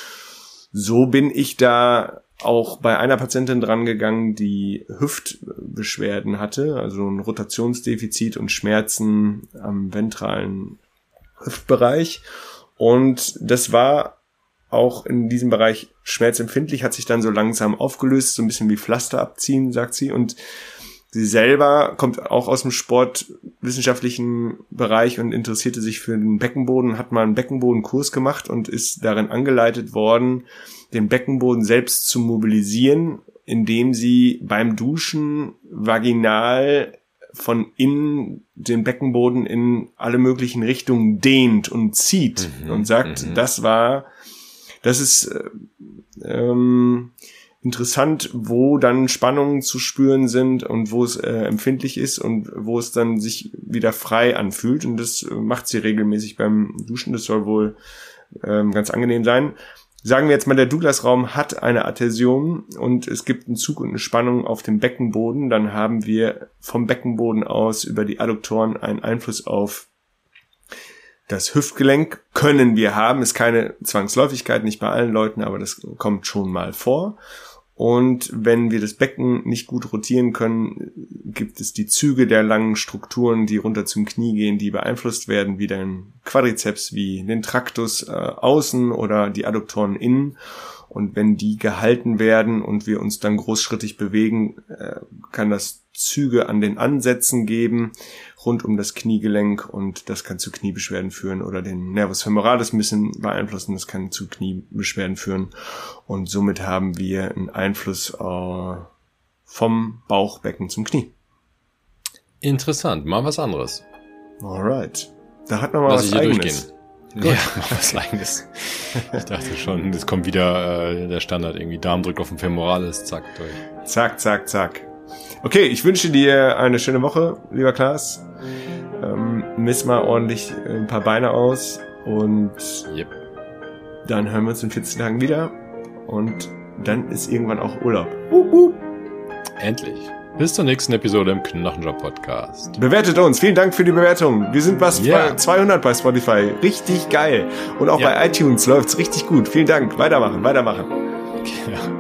So bin ich da auch bei einer Patientin dran gegangen, die Hüftbeschwerden hatte, also ein Rotationsdefizit und Schmerzen am ventralen Hüftbereich. Und das war auch in diesem Bereich schmerzempfindlich, hat sich dann so langsam aufgelöst, so ein bisschen wie Pflaster abziehen, sagt sie. Und sie selber kommt auch aus dem sportwissenschaftlichen Bereich und interessierte sich für den Beckenboden, hat mal einen Beckenbodenkurs gemacht und ist darin angeleitet worden, den Beckenboden selbst zu mobilisieren, indem sie beim Duschen vaginal von innen den Beckenboden in alle möglichen Richtungen dehnt und zieht mhm, und sagt, mhm. das war, das ist äh, ähm, interessant, wo dann Spannungen zu spüren sind und wo es äh, empfindlich ist und wo es dann sich wieder frei anfühlt. Und das äh, macht sie regelmäßig beim Duschen. Das soll wohl ähm, ganz angenehm sein. Sagen wir jetzt mal, der Douglas-Raum hat eine Adhäsion und es gibt einen Zug und eine Spannung auf dem Beckenboden. Dann haben wir vom Beckenboden aus über die Adduktoren einen Einfluss auf das Hüftgelenk. Können wir haben, ist keine Zwangsläufigkeit, nicht bei allen Leuten, aber das kommt schon mal vor. Und wenn wir das Becken nicht gut rotieren können, gibt es die Züge der langen Strukturen, die runter zum Knie gehen, die beeinflusst werden, wie den Quadrizeps, wie den Tractus äh, außen oder die Adduktoren innen. Und wenn die gehalten werden und wir uns dann großschrittig bewegen, äh, kann das Züge an den Ansätzen geben, rund um das Kniegelenk, und das kann zu Kniebeschwerden führen oder den Nervus femoralis ein bisschen beeinflussen, das kann zu Kniebeschwerden führen, und somit haben wir einen Einfluss äh, vom Bauchbecken zum Knie. Interessant, mal was anderes. Alright, da hat man mal Lass was Eigenes. Gut. Ja, mal was Eigenes. Ich dachte schon, es kommt wieder äh, der Standard, irgendwie Darm drückt auf den Femoralis, zack, durch. Zack, zack, zack. Okay, ich wünsche dir eine schöne Woche, lieber Klaas. Ähm, miss mal ordentlich ein paar Beine aus und yep. Dann hören wir uns in vierzehn Tagen wieder und dann ist irgendwann auch Urlaub. Uh, uh. Endlich. Bis zur nächsten Episode im Knochenjob Podcast. Bewertet uns. Vielen Dank für die Bewertung. Wir sind was yeah. bei zweihundert bei Spotify. Richtig geil. Und auch ja. bei iTunes läuft's richtig gut. Vielen Dank. Weitermachen, weitermachen. Ja.